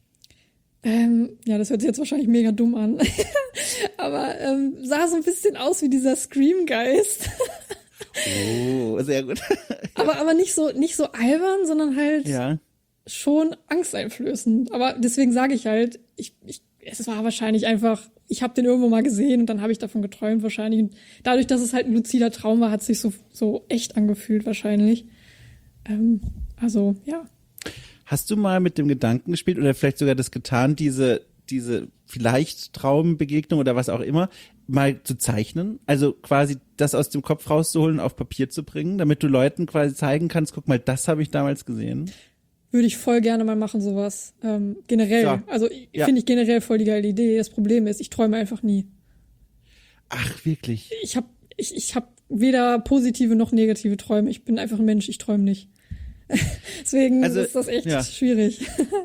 Ähm, ja, das hört sich jetzt wahrscheinlich mega dumm an. Aber ähm, sah so ein bisschen aus wie dieser Scream-Geist. Oh, sehr gut. aber aber nicht so nicht so albern, sondern halt ja. schon angsteinflößend. Aber deswegen sage ich halt, ich, ich, es war wahrscheinlich einfach, ich habe den irgendwo mal gesehen und dann habe ich davon geträumt wahrscheinlich. Und dadurch, dass es halt ein luzider Traum war, hat es sich so, so echt angefühlt wahrscheinlich. Ähm, also, ja. Hast du mal mit dem Gedanken gespielt oder vielleicht sogar das getan, diese, diese vielleicht Traumbegegnung oder was auch immer, mal zu zeichnen? Also quasi das aus dem Kopf rauszuholen, auf Papier zu bringen, damit du Leuten quasi zeigen kannst, guck mal, das habe ich damals gesehen. Würde ich voll gerne mal machen, sowas. Ähm, generell. Ja. Also ja. finde ich generell voll die geile Idee. Das Problem ist, ich träume einfach nie. Ach, wirklich? Ich habe ich, ich hab weder positive noch negative Träume. Ich bin einfach ein Mensch, ich träume nicht. Deswegen also, ist das echt ja. schwierig.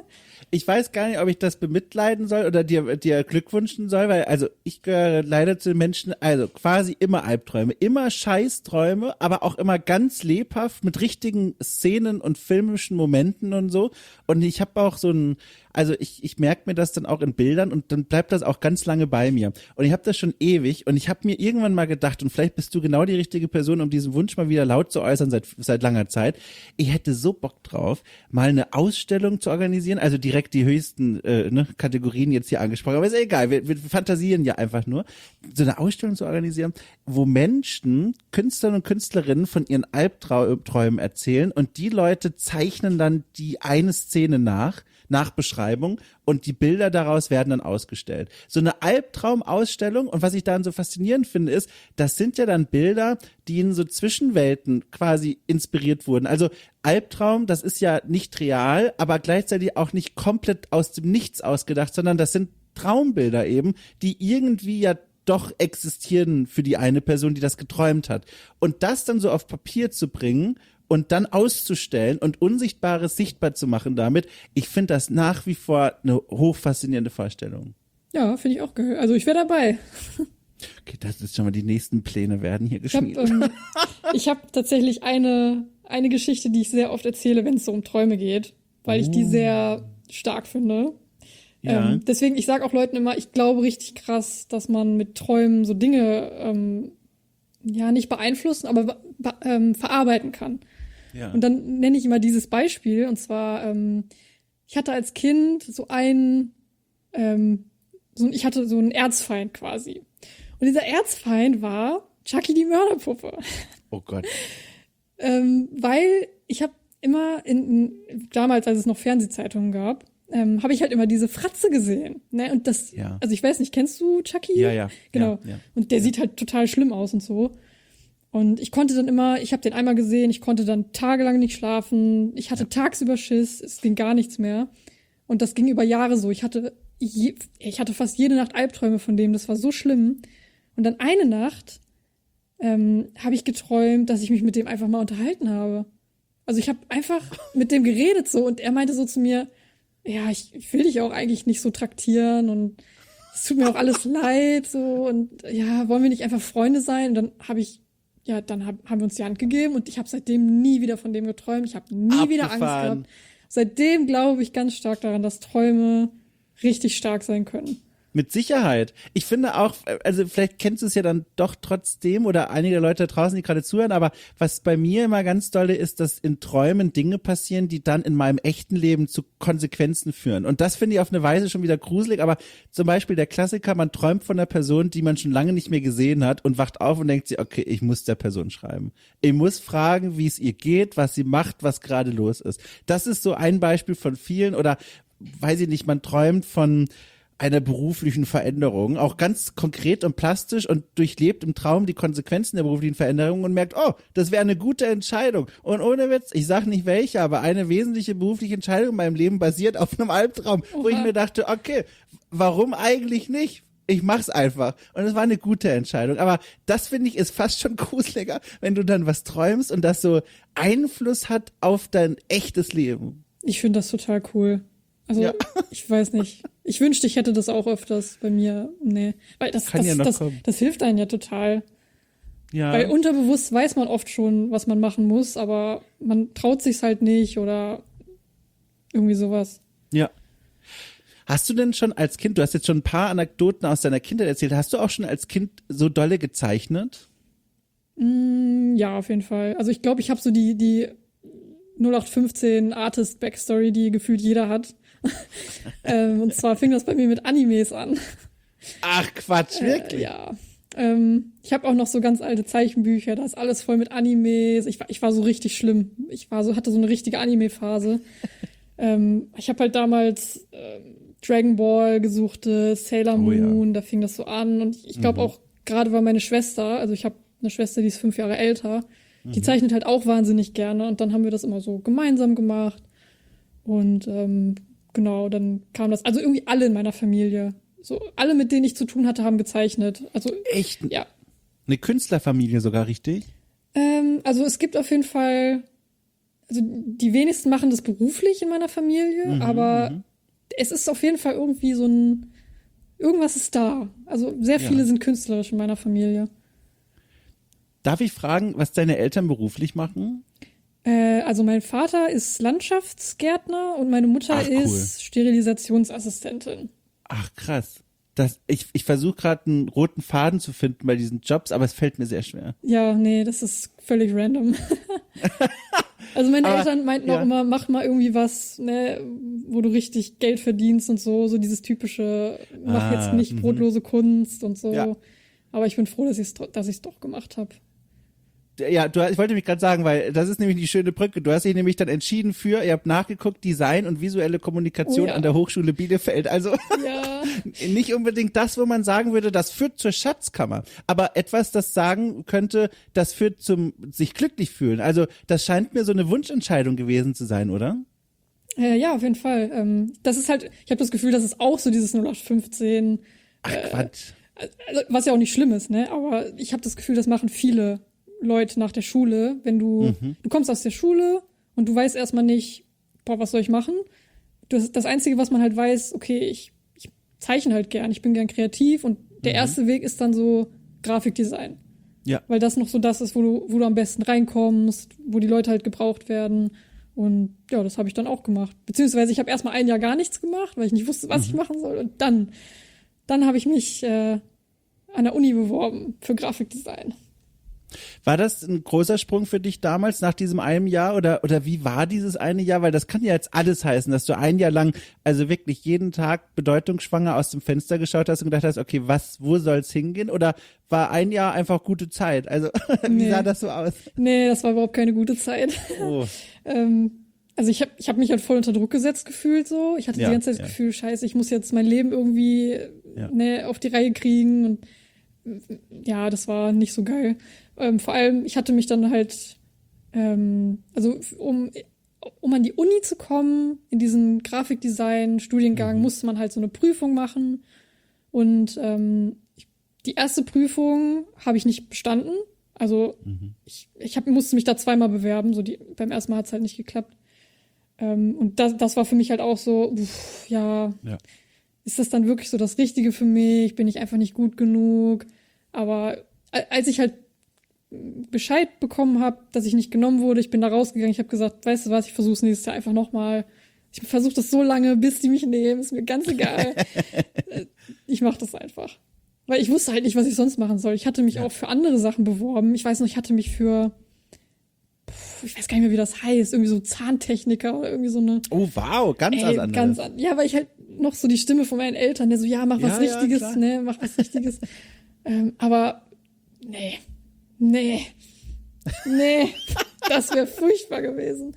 Ich weiß gar nicht, ob ich das bemitleiden soll oder dir, dir Glückwünschen soll, weil also ich gehöre leider zu den Menschen, also quasi immer Albträume, immer Scheißträume, aber auch immer ganz lebhaft mit richtigen Szenen und filmischen Momenten und so. Und ich habe auch so ein, also ich, ich merke mir das dann auch in Bildern und dann bleibt das auch ganz lange bei mir. Und ich habe das schon ewig und ich habe mir irgendwann mal gedacht, und vielleicht bist du genau die richtige Person, um diesen Wunsch mal wieder laut zu äußern seit, seit langer Zeit. Ich hätte so Bock drauf, mal eine Ausstellung zu organisieren, also direkt die höchsten äh, ne, Kategorien jetzt hier angesprochen, aber ist ja egal, wir, wir fantasieren ja einfach nur, so eine Ausstellung zu organisieren, wo Menschen, Künstler und Künstlerinnen von ihren Albträumen erzählen und die Leute zeichnen dann die eine Szene nach, nach Beschreibung und die Bilder daraus werden dann ausgestellt. So eine Albtraumausstellung und was ich daran so faszinierend finde ist, das sind ja dann Bilder, die in so Zwischenwelten quasi inspiriert wurden. Also Albtraum, das ist ja nicht real, aber gleichzeitig auch nicht komplett aus dem Nichts ausgedacht, sondern das sind Traumbilder eben, die irgendwie ja doch existieren für die eine Person, die das geträumt hat. Und das dann so auf Papier zu bringen und dann auszustellen und Unsichtbares sichtbar zu machen damit, ich finde das nach wie vor eine hochfaszinierende Vorstellung. Ja, finde ich auch geil. Also ich wäre dabei. Okay, das ist schon mal die nächsten Pläne werden hier geschmiedet. Ich habe ähm, hab tatsächlich eine, eine Geschichte, die ich sehr oft erzähle, wenn es so um Träume geht, weil ich die sehr stark finde. Ja. Ähm, deswegen, ich sage auch Leuten immer, ich glaube richtig krass, dass man mit Träumen so Dinge ähm, ja nicht beeinflussen, aber be- be- ähm, verarbeiten kann. Ja. Und dann nenne ich immer dieses Beispiel, und zwar, ähm, ich hatte als Kind so einen, ähm, so, ich hatte so einen Erzfeind quasi. Und dieser Erzfeind war Chucky die Mörderpuppe. Oh Gott. ähm, weil ich habe immer in, in damals, als es noch Fernsehzeitungen gab, ähm, habe ich halt immer diese Fratze gesehen. Ne? Und das, Ja. also ich weiß nicht, kennst du Chucky? Ja, ja. Genau. Ja, ja. Und der sieht halt total schlimm aus und so. Und ich konnte dann immer, ich habe den einmal gesehen, ich konnte dann tagelang nicht schlafen. Ich hatte ja. tagsüber Schiss, es ging gar nichts mehr. Und das ging über Jahre so. Ich hatte, je, ich hatte fast jede Nacht Albträume von dem. Das war so schlimm. Und dann eine Nacht ähm, habe ich geträumt, dass ich mich mit dem einfach mal unterhalten habe. Also ich habe einfach mit dem geredet so und er meinte so zu mir, ja, ich, ich will dich auch eigentlich nicht so traktieren und es tut mir auch alles leid so und ja, wollen wir nicht einfach Freunde sein? Und dann habe ich Ja, dann hab, haben wir uns die Hand gegeben und ich habe seitdem nie wieder von dem geträumt. Ich habe nie Abgefahren. wieder Angst gehabt. Seitdem glaube ich ganz stark daran, dass Träume richtig stark sein können. Mit Sicherheit. Ich finde auch, also vielleicht kennst du es ja dann doch trotzdem oder einige Leute da draußen, die gerade zuhören, aber was bei mir immer ganz dolle ist, dass in Träumen Dinge passieren, die dann in meinem echten Leben zu Konsequenzen führen. Und das finde ich auf eine Weise schon wieder gruselig, aber zum Beispiel der Klassiker, man träumt von einer Person, die man schon lange nicht mehr gesehen hat und wacht auf und denkt sich, okay, ich muss der Person schreiben. Ich muss fragen, wie es ihr geht, was sie macht, was gerade los ist. Das ist so ein Beispiel von vielen oder weiß ich nicht, man träumt von einer beruflichen Veränderung, auch ganz konkret und plastisch und durchlebt im Traum die Konsequenzen der beruflichen Veränderung und merkt, oh, das wäre eine gute Entscheidung. Und ohne Witz, ich sage nicht welche, aber eine wesentliche berufliche Entscheidung in meinem Leben basiert auf einem Albtraum, Oha. wo ich mir dachte, okay, warum eigentlich nicht? Ich mach's einfach. Und es war eine gute Entscheidung. Aber das, finde ich, ist fast schon gruseliger, wenn du dann was träumst und das so Einfluss hat auf dein echtes Leben. Ich finde das total cool. Also, ja. ich weiß nicht. Ich wünschte, ich hätte das auch öfters bei mir. Nee. Weil das, Kann das, ja noch das, kommen. das hilft einem ja total. Ja. Weil unterbewusst weiß man oft schon, was man machen muss, aber man traut sich's halt nicht oder irgendwie sowas. Ja. Hast du denn schon als Kind, du hast jetzt schon ein paar Anekdoten aus deiner Kindheit erzählt, hast du auch schon als Kind so dolle gezeichnet? Mm, ja, auf jeden Fall. Also ich glaube, ich habe so die, die null acht fünfzehn Artist Backstory, die gefühlt jeder hat. ähm, und zwar fing das bei mir mit Animes an. Ach Quatsch, wirklich? Äh, ja. Ähm, ich habe auch noch so ganz alte Zeichenbücher, da ist alles voll mit Animes. Ich war, ich war so richtig schlimm. Ich war so, hatte so eine richtige Anime-Phase. ähm, ich habe halt damals ähm, Dragon Ball gesuchte, Sailor Moon, oh, ja. da fing das so an. Und ich, ich glaube mhm. auch, gerade war meine Schwester, also ich habe eine Schwester, die ist fünf Jahre älter, die mhm. zeichnet halt auch wahnsinnig gerne. Und dann haben wir das immer so gemeinsam gemacht. Und ähm, genau, dann kam das, also irgendwie alle in meiner Familie, so alle, mit denen ich zu tun hatte, haben gezeichnet. Also echt? Ja. Eine Künstlerfamilie sogar, richtig? Ähm, also es gibt auf jeden Fall, also die wenigsten machen das beruflich in meiner Familie, mhm, aber mhm. es ist auf jeden Fall irgendwie so ein, irgendwas ist da. Also sehr viele ja. sind künstlerisch in meiner Familie. Darf ich fragen, was deine Eltern beruflich machen? Äh, also mein Vater ist Landschaftsgärtner und meine Mutter Ach, cool. ist Sterilisationsassistentin. Ach krass. Das, ich ich versuche gerade einen roten Faden zu finden bei diesen Jobs, aber es fällt mir sehr schwer. Ja, nee, das ist völlig random. Also meine aber, Eltern meinten ja. auch immer, mach mal irgendwie was, ne, wo du richtig Geld verdienst und so, so dieses typische, mach ah, jetzt nicht brotlose Kunst und so. Ja. Aber ich bin froh, dass ich es dass ich's doch gemacht habe. Ja, du, ich wollte nämlich gerade sagen, weil das ist nämlich die schöne Brücke. Du hast dich nämlich dann entschieden für, ihr habt nachgeguckt, Design und visuelle Kommunikation oh, ja. an der Hochschule Bielefeld. Also ja. nicht unbedingt das, wo man sagen würde, das führt zur Schatzkammer. Aber etwas, das sagen könnte, das führt zum sich glücklich fühlen. Also das scheint mir so eine Wunschentscheidung gewesen zu sein, oder? Äh, ja, auf jeden Fall. Ähm, das ist halt, ich habe das Gefühl, das ist auch so dieses null acht fünfzehn. Ach Quatsch. Äh, also, was ja auch nicht schlimm ist, ne? Aber ich habe das Gefühl, das machen viele Leute nach der Schule, wenn du, mhm. du kommst aus der Schule und du weißt erstmal nicht, boah, was soll ich machen? Das, das Einzige, was man halt weiß, okay, ich, ich zeichne halt gern, ich bin gern kreativ und der mhm. erste Weg ist dann so Grafikdesign. Ja. Weil das noch so das ist, wo du, wo du am besten reinkommst, wo die Leute halt gebraucht werden. Und ja, das habe ich dann auch gemacht. Beziehungsweise ich habe erstmal ein Jahr gar nichts gemacht, weil ich nicht wusste, was mhm. ich machen soll. Und dann, dann habe ich mich äh, an der Uni beworben für Grafikdesign. War das ein großer Sprung für dich damals nach diesem einen Jahr oder oder wie war dieses eine Jahr? Weil das kann ja jetzt alles heißen, dass du ein Jahr lang also wirklich jeden Tag bedeutungsschwanger aus dem Fenster geschaut hast und gedacht hast, okay, was, wo soll's hingehen? Oder war ein Jahr einfach gute Zeit? Also wie nee. sah das so aus? Nee, das war überhaupt keine gute Zeit. Oh. ähm, also ich habe ich hab mich halt voll unter Druck gesetzt gefühlt so. Ich hatte Ja, die ganze Zeit ja. das Gefühl, scheiße, ich muss jetzt mein Leben irgendwie Ja. ne, auf die Reihe kriegen. Und ja, das war nicht so geil. Ähm, vor allem, ich hatte mich dann halt, ähm, also um, um an die Uni zu kommen, in diesen Grafikdesign-Studiengang, Mhm. musste man halt so eine Prüfung machen. Und ähm, ich- die erste Prüfung habe ich nicht bestanden. Also Mhm. ich, ich hab, musste mich da zweimal bewerben. So die, beim ersten Mal hat es halt nicht geklappt. Ähm, und das, das war für mich halt auch so, uff, ja, Ja. ist das dann wirklich so das Richtige für mich? Bin ich einfach nicht gut genug? Aber a- als ich halt Bescheid bekommen habe, dass ich nicht genommen wurde, ich bin da rausgegangen, ich habe gesagt, weißt du was, ich versuche es nächstes Jahr einfach nochmal. Ich versuche das so lange, bis die mich nehmen, ist mir ganz egal. Äh, ich mache das einfach. Weil ich wusste halt nicht, was ich sonst machen soll. Ich hatte mich Ja. auch für andere Sachen beworben. Ich weiß noch, ich hatte mich für, pf, ich weiß gar nicht mehr, wie das heißt, irgendwie so Zahntechniker oder irgendwie so eine. Oh, wow, ganz Ey, anders. ganz an. Ja, weil ich halt noch so die Stimme von meinen Eltern, der so, ja, mach was Ja, ja, Richtiges, klar. ne, mach was Richtiges. ähm, aber, nee, nee, nee, das wäre furchtbar gewesen.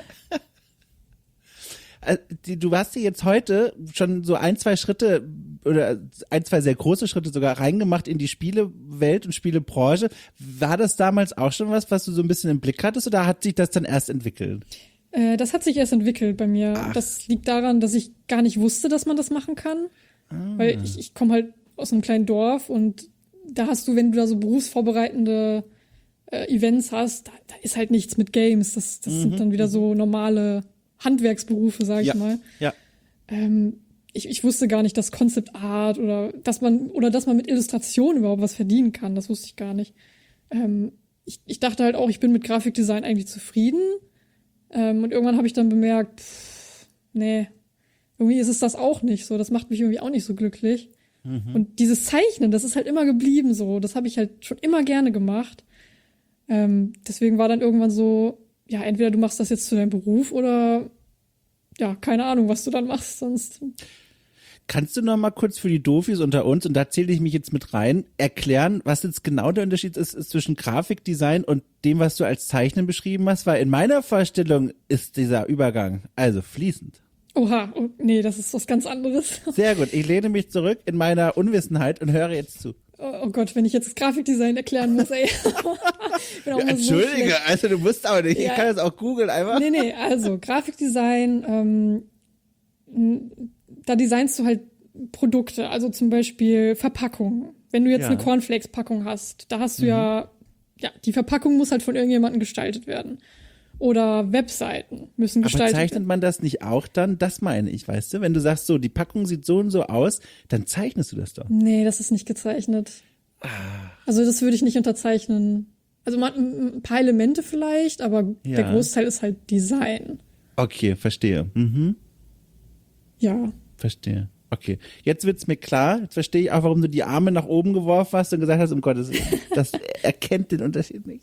Äh, die- Du hast dir jetzt heute schon so ein, zwei Schritte oder ein, zwei sehr große Schritte sogar reingemacht in die Spielewelt und Spielebranche. War das damals auch schon was, was du so ein bisschen im Blick hattest oder hat sich das dann erst entwickelt? Äh, das hat sich erst entwickelt bei mir. Ach. Das liegt daran, dass ich gar nicht wusste, dass man das machen kann. Weil ich, ich komme halt aus einem kleinen Dorf und da hast du, wenn du da so berufsvorbereitende äh, Events hast, da, da ist halt nichts mit Games. Das, das sind dann wieder so normale Handwerksberufe, sag ich Ja. mal. Ja. Ähm, ich, ich wusste gar nicht, dass Concept Art oder dass man oder dass man mit Illustration überhaupt was verdienen kann. Das wusste ich gar nicht. Ähm, ich, ich dachte halt auch, ich bin mit Grafikdesign eigentlich zufrieden. Ähm, und irgendwann habe ich dann bemerkt, pff, nee, irgendwie ist es das auch nicht so. Das macht mich irgendwie auch nicht so glücklich. Und dieses Zeichnen, das ist halt immer geblieben so. Das habe ich halt schon immer gerne gemacht. Ähm, deswegen war dann irgendwann so, ja, entweder du machst das jetzt zu deinem Beruf oder ja, keine Ahnung, was du dann machst sonst. Kannst du noch mal kurz für die Dofis unter uns, und da zähle ich mich jetzt mit rein, erklären, was jetzt genau der Unterschied ist, ist zwischen Grafikdesign und dem, was du als Zeichnen beschrieben hast? Weil in meiner Vorstellung ist dieser Übergang also fließend. Oha, oh, nee, das ist was ganz anderes. Sehr gut, ich lehne mich zurück in meiner Unwissenheit und höre jetzt zu. Oh, oh Gott, wenn ich jetzt das Grafikdesign erklären muss, ey. Ich bin auch Ja, immer so Entschuldige, schlecht. also du musst aber nicht, ich Ja. kann das auch googeln einfach. Nee, nee, also Grafikdesign, ähm, n- da designst du halt Produkte, also zum Beispiel Verpackungen. Wenn du jetzt Ja. eine Cornflakes-Packung hast, da hast du ja, ja, die Verpackung muss halt von irgendjemandem gestaltet werden. Oder Webseiten müssen Aber gestaltet zeichnet werden. man das nicht auch dann? Das meine ich, weißt du? Wenn du sagst, so, die Packung sieht so und so aus, dann zeichnest du das doch. Nee, das ist nicht gezeichnet. Ah. Also das würde ich nicht unterzeichnen. Also man, ein paar Elemente vielleicht, aber Ja. der Großteil ist halt Design. Okay, verstehe. Mhm, Ja. verstehe. Okay, jetzt wird's mir klar. Jetzt verstehe ich auch, warum du die Arme nach oben geworfen hast und gesagt hast, um Gottes Willen, das erkennt den Unterschied nicht.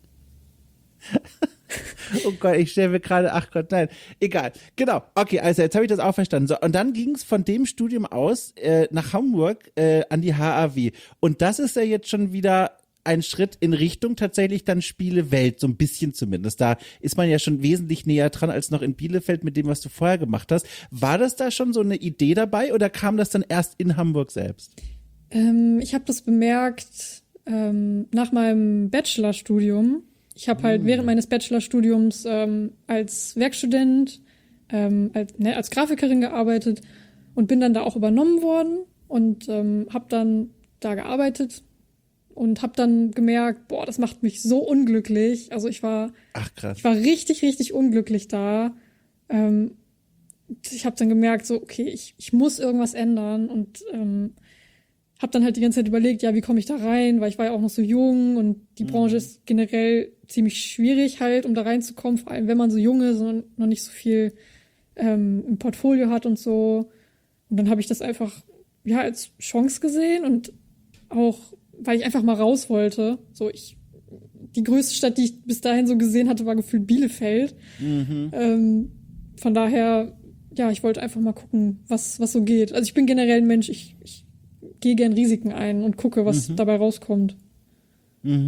Oh Gott, ich stelle mir gerade, ach Gott, nein, egal. Genau, okay, also jetzt habe ich das auch verstanden. So, und dann ging es von dem Studium aus äh, nach Hamburg äh, an die H A W. Und das ist ja jetzt schon wieder ein Schritt in Richtung tatsächlich dann Spielewelt, so ein bisschen zumindest. Da ist man ja schon wesentlich näher dran als noch in Bielefeld mit dem, was du vorher gemacht hast. War das da schon so eine Idee dabei oder kam das dann erst in Hamburg selbst? Ähm, ich habe das bemerkt ähm, nach meinem Bachelorstudium. Ich habe halt während meines Bachelorstudiums ähm, als Werkstudent, ähm, als, ne, als Grafikerin gearbeitet und bin dann da auch übernommen worden und ähm, habe dann da gearbeitet und habe dann gemerkt, boah, das macht mich so unglücklich. Also ich war, Ach krass. ich war richtig, richtig unglücklich da. Ähm, ich habe dann gemerkt, so okay, ich, ich muss irgendwas ändern und ähm, habe dann halt die ganze Zeit überlegt, ja, wie komme ich da rein, weil ich war ja auch noch so jung und die Branche ist generell ziemlich schwierig halt, um da reinzukommen, vor allem wenn man so jung ist und noch nicht so viel ähm, im Portfolio hat und so. Und dann habe ich das einfach ja als Chance gesehen und auch, weil ich einfach mal raus wollte. So, ich die größte Stadt, die ich bis dahin so gesehen hatte, war gefühlt Bielefeld. Mhm. Ähm, von daher, ja, ich wollte einfach mal gucken, was was so geht. Also ich bin generell ein Mensch, ich, ich gehe gern Risiken ein und gucke, was Mhm. dabei rauskommt. Mhm.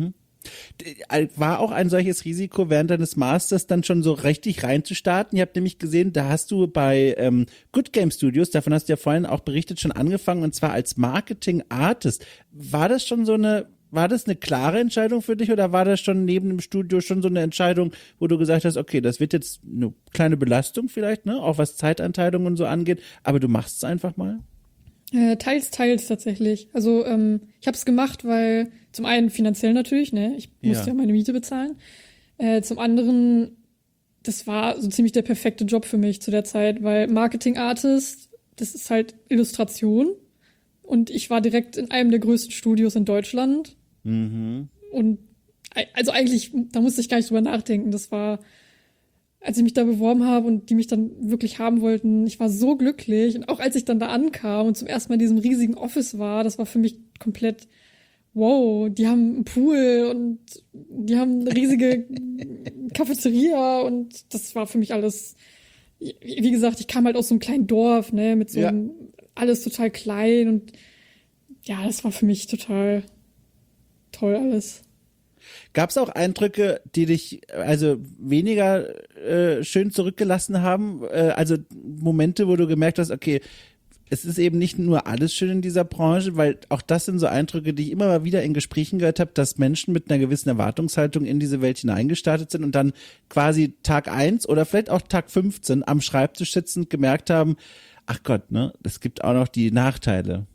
War auch ein solches Risiko während deines Masters dann schon so richtig reinzustarten? Ihr habt nämlich gesehen, da hast du bei ähm, Good Game Studios, davon hast du ja vorhin auch berichtet, schon angefangen und zwar als Marketing Artist. War das schon so eine, war das eine klare Entscheidung für dich oder war das schon neben dem Studio schon so eine Entscheidung, wo du gesagt hast, okay, das wird jetzt eine kleine Belastung vielleicht, ne, auch was Zeiteinteilung und so angeht, aber du machst es einfach mal? Äh, teils, teils tatsächlich. Also ähm, ich habe es gemacht, weil zum einen finanziell natürlich, ne, ich musste Ja. ja meine Miete bezahlen. Äh, zum anderen, das war so ziemlich der perfekte Job für mich zu der Zeit, weil Marketing Artist, das ist halt Illustration und ich war direkt in einem der größten Studios in Deutschland. Mhm. Und ei- also eigentlich, da musste ich gar nicht drüber nachdenken. Das war, als ich mich da beworben habe und die mich dann wirklich haben wollten, ich war so glücklich. Und auch als ich dann da ankam und zum ersten Mal in diesem riesigen Office war, das war für mich komplett, wow, die haben einen Pool und die haben eine riesige Cafeteria und das war für mich alles, wie gesagt, ich kam halt aus so einem kleinen Dorf, ne, mit so Ja. einem, alles total klein und ja, das war für mich total toll alles. Gab es auch Eindrücke, die dich also weniger äh, schön zurückgelassen haben? Äh, also Momente, wo du gemerkt hast, okay, es ist eben nicht nur alles schön in dieser Branche, weil auch das sind so Eindrücke, die ich immer mal wieder in Gesprächen gehört habe, dass Menschen mit einer gewissen Erwartungshaltung in diese Welt hineingestartet sind und dann quasi Tag eins oder vielleicht auch Tag fünfzehn am Schreibtisch sitzend gemerkt haben, ach Gott, ne, es gibt auch noch die Nachteile.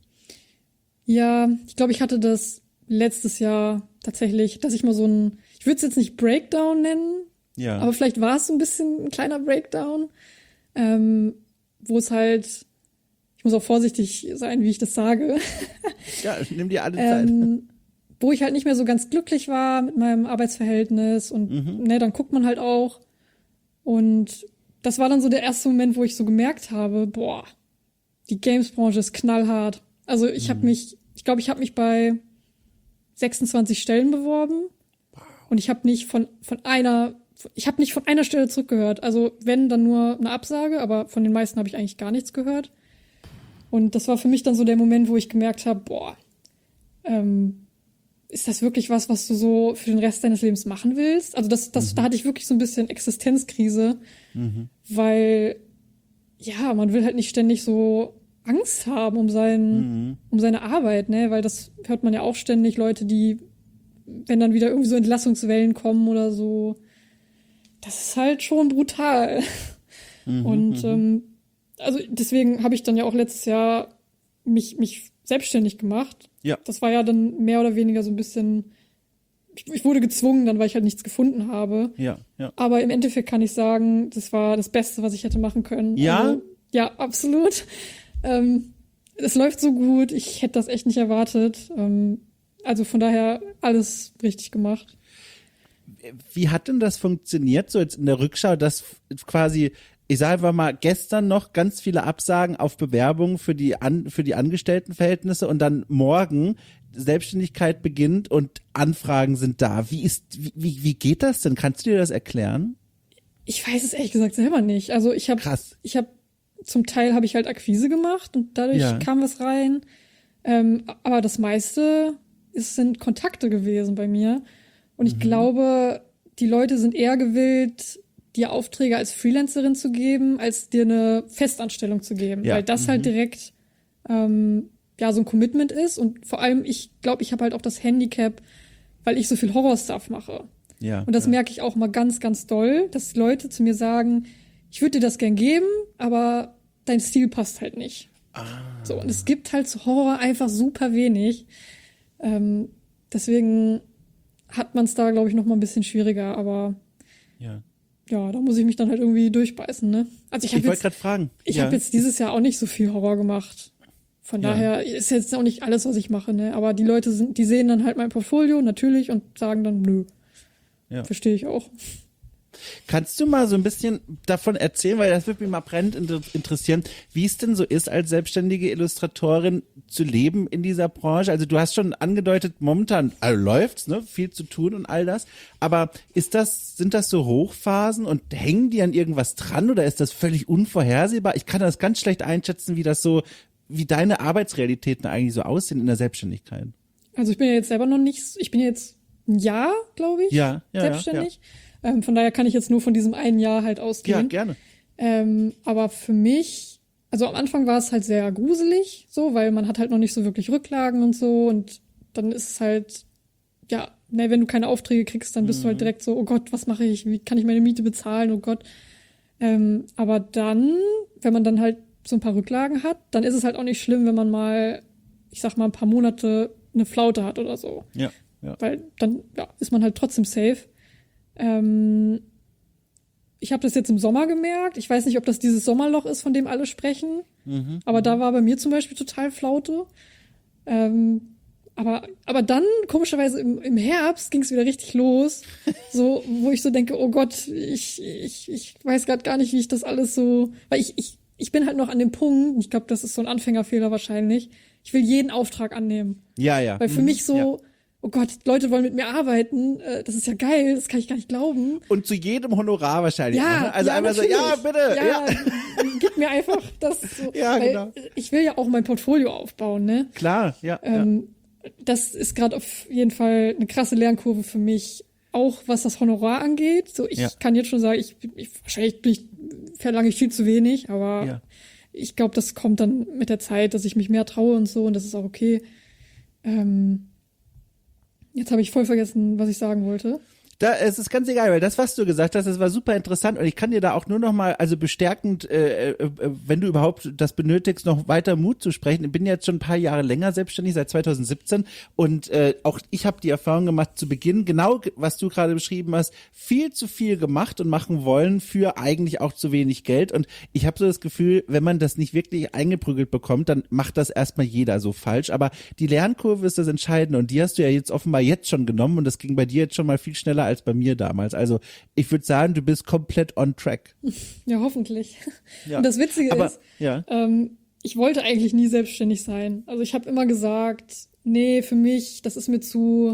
Ja, ich glaube, ich hatte das letztes Jahr tatsächlich, dass ich mal so ein, ich würde es jetzt nicht Breakdown nennen, Ja. aber vielleicht war es so ein bisschen ein kleiner Breakdown, ähm, wo es halt, ich muss auch vorsichtig sein, wie ich das sage, Ja, nimm dir alle Zeit. ähm, wo ich halt nicht mehr so ganz glücklich war mit meinem Arbeitsverhältnis und Mhm. ne, dann guckt man halt auch. Und das war dann so der erste Moment, wo ich so gemerkt habe, boah, die Games-Branche ist knallhart. Also ich habe mich, ich glaube, ich habe mich bei sechsundzwanzig Stellen beworben und ich habe nicht von von einer, ich habe nicht von einer Stelle zurückgehört. Also wenn, dann nur eine Absage, aber von den meisten habe ich eigentlich gar nichts gehört. Und das war für mich dann so der Moment, wo ich gemerkt habe, boah, ähm, ist das wirklich was, was du so für den Rest deines Lebens machen willst? Also das, das, da hatte ich wirklich so ein bisschen Existenzkrise, weil ja, man will halt nicht ständig so Angst haben um seinen, Mhm. um seine Arbeit, ne? Weil das hört man ja auch ständig, Leute, die, wenn dann wieder irgendwie so Entlassungswellen kommen oder so, das ist halt schon brutal. Mhm. Und ähm, also deswegen habe ich dann ja auch letztes Jahr mich, mich selbstständig gemacht. Ja. Das war ja dann mehr oder weniger so ein bisschen, ich, ich wurde gezwungen dann, weil ich halt nichts gefunden habe. Ja, ja. Aber im Endeffekt kann ich sagen, das war das Beste, was ich hätte machen können. Ja? Also, ja, absolut. Ähm, es läuft so gut. Ich hätte das echt nicht erwartet. Ähm, also von daher alles richtig gemacht. Wie hat denn das funktioniert, so jetzt in der Rückschau, dass quasi, ich sage einfach mal, gestern noch ganz viele Absagen auf Bewerbungen für die, An für die Angestelltenverhältnisse und dann morgen Selbstständigkeit beginnt und Anfragen sind da. Wie ist, wie, wie, wie geht das denn? Kannst du dir das erklären? Ich weiß es ehrlich gesagt selber nicht. Also ich habe, Krass. ich habe zum Teil habe ich halt Akquise gemacht und dadurch Ja. kam was rein. Ähm, aber das meiste ist, sind Kontakte gewesen bei mir. Und ich glaube, die Leute sind eher gewillt, dir Aufträge als Freelancerin zu geben, als dir eine Festanstellung zu geben. Ja. Weil das halt direkt ähm, ja so ein Commitment ist. Und vor allem, ich glaube, ich habe halt auch das Handicap, weil ich so viel Horror-Stuff mache. Ja. Und das ja. merke ich auch mal ganz, ganz doll, dass Leute zu mir sagen, ich würde dir das gern geben, aber dein Stil passt halt nicht. Ah. So, und es gibt halt zu Horror einfach super wenig. Ähm, deswegen hat man es da, glaube ich, noch mal ein bisschen schwieriger, aber Ja. ja, da muss ich mich dann halt irgendwie durchbeißen, ne? Also ich Ich habe wollte jetzt, gerade fragen. ich ja. habe jetzt dieses Jahr auch nicht so viel Horror gemacht. Von Ja. daher ist jetzt auch nicht alles, was ich mache, ne? Aber die Leute sind, die sehen dann halt mein Portfolio natürlich und sagen dann, nö. Ja. Verstehe ich auch. Kannst du mal so ein bisschen davon erzählen, weil das würde mich mal brennend inter- interessieren, wie es denn so ist, als selbstständige Illustratorin zu leben in dieser Branche? Also du hast schon angedeutet, momentan also läuft's, ne, viel zu tun und all das. Aber ist das, sind das so Hochphasen und hängen die an irgendwas dran oder ist das völlig unvorhersehbar? Ich kann das ganz schlecht einschätzen, wie das so, wie deine Arbeitsrealitäten eigentlich so aussehen in der Selbstständigkeit. Also ich bin ja jetzt selber noch nicht, ich bin jetzt ein Jahr, glaube ich, ja, ja, selbstständig. Ja, ja. Ähm, von daher kann ich jetzt nur von diesem einen Jahr halt ausgehen. Ja, gerne. Ähm, aber für mich, also am Anfang war es halt sehr gruselig, so, weil man hat halt noch nicht so wirklich Rücklagen und so und dann ist es halt, ja, ne, wenn du keine Aufträge kriegst, dann bist mhm. du halt direkt so, oh Gott, was mache ich? Wie kann ich meine Miete bezahlen? Oh Gott. Ähm, aber dann, wenn man dann halt so ein paar Rücklagen hat, dann ist es halt auch nicht schlimm, wenn man mal, ich sag mal, ein paar Monate eine Flaute hat oder so. Ja, ja. Weil dann ja, ist man halt trotzdem safe. Ähm, ich habe das jetzt im Sommer gemerkt. Ich weiß nicht, ob das dieses Sommerloch ist, von dem alle sprechen. Mhm, aber da war bei mir zum Beispiel total Flaute. Ähm, aber, aber dann, komischerweise, im, im Herbst ging es wieder richtig los. So, wo ich so denke, oh Gott, ich, ich, ich weiß gerade gar nicht, wie ich das alles so. Weil ich, ich, ich bin halt noch an dem Punkt, ich glaube, das ist so ein Anfängerfehler wahrscheinlich. Ich will jeden Auftrag annehmen. Ja, ja. Weil für mhm, mich so, ja. oh Gott, Leute wollen mit mir arbeiten, äh, das ist ja geil, das kann ich gar nicht glauben. Und zu jedem Honorar wahrscheinlich. Ja, ne? Also ja, einfach natürlich. so, ja, bitte. Ja, Ja. gib mir einfach das. So, ja, weil genau. Ich will ja auch mein Portfolio aufbauen, ne? Klar, ja. Ähm, ja. Das ist gerade auf jeden Fall eine krasse Lernkurve für mich, auch was das Honorar angeht. So, ich ja. kann jetzt schon sagen, ich, ich wahrscheinlich bin ich, verlange ich viel zu wenig, aber ja. ich glaube, das kommt dann mit der Zeit, dass ich mich mehr traue und so und das ist auch okay. Ähm, Jetzt habe ich voll vergessen, was ich sagen wollte. Da, es ist ganz egal, weil das, was du gesagt hast, das war super interessant und ich kann dir da auch nur noch mal, also bestärkend, äh, äh, wenn du überhaupt das benötigst, noch weiter Mut zu sprechen. Ich bin jetzt schon ein paar Jahre länger selbstständig, seit zwanzig siebzehn und äh, auch ich habe die Erfahrung gemacht, zu Beginn, genau was du gerade beschrieben hast, viel zu viel gemacht und machen wollen für eigentlich auch zu wenig Geld und ich habe so das Gefühl, wenn man das nicht wirklich eingeprügelt bekommt, dann macht das erstmal jeder so falsch, aber die Lernkurve ist das Entscheidende und die hast du ja jetzt offenbar jetzt schon genommen und das ging bei dir jetzt schon mal viel schneller als bei mir damals. Also ich würde sagen, du bist komplett on track. Ja, hoffentlich. Ja. Und das Witzige Aber, ist, ja. ähm, ich wollte eigentlich nie selbstständig sein. Also ich habe immer gesagt, nee, für mich, das ist mir zu,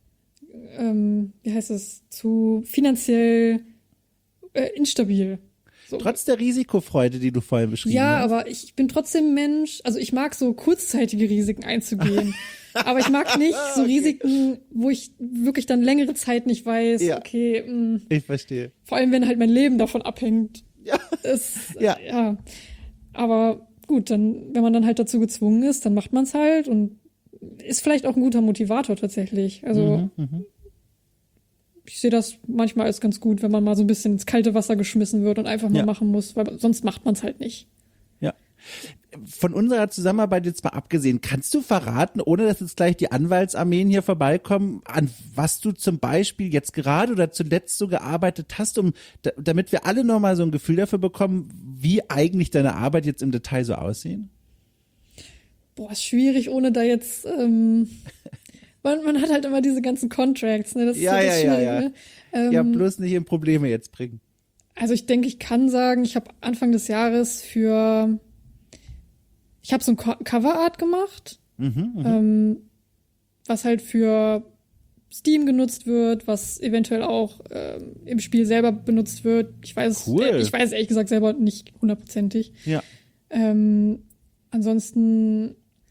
ähm, wie heißt es, zu finanziell äh, instabil. So. Trotz der Risikofreude, die du vorhin beschrieben ja, hast. Ja, aber ich bin trotzdem Mensch, also ich mag so kurzzeitige Risiken einzugehen. Aber ich mag nicht so okay. Risiken, wo ich wirklich dann längere Zeit nicht weiß, ja. okay. Mh, ich verstehe. Vor allem, wenn halt mein Leben davon abhängt. Ja. Das, ja. ja. Aber gut, dann, wenn man dann halt dazu gezwungen ist, dann macht man es halt und ist vielleicht auch ein guter Motivator tatsächlich. Also mhm, mh. ich sehe das manchmal als ganz gut, wenn man mal so ein bisschen ins kalte Wasser geschmissen wird und einfach mal ja. machen muss, weil sonst macht man es halt nicht. Ja. Von unserer Zusammenarbeit jetzt mal abgesehen, kannst du verraten, ohne dass jetzt gleich die Anwaltsarmeen hier vorbeikommen, an was du zum Beispiel jetzt gerade oder zuletzt so gearbeitet hast, um, damit wir alle nochmal so ein Gefühl dafür bekommen, wie eigentlich deine Arbeit jetzt im Detail so aussehen? Boah, ist schwierig, ohne da jetzt, ähm, man, man hat halt immer diese ganzen Contracts, ne, das ist ja, halt ja, das ja, ja. Ne? Ähm, ja, bloß nicht in Probleme jetzt bringen. Also ich denke, ich kann sagen, ich habe Anfang des Jahres für Ich habe so ein Co- Coverart gemacht, mhm, ähm, was halt für Steam genutzt wird, was eventuell auch ähm, im Spiel selber benutzt wird. Ich weiß, cool. äh, ich weiß ehrlich gesagt selber nicht hundertprozentig. Ja. Ähm, ansonsten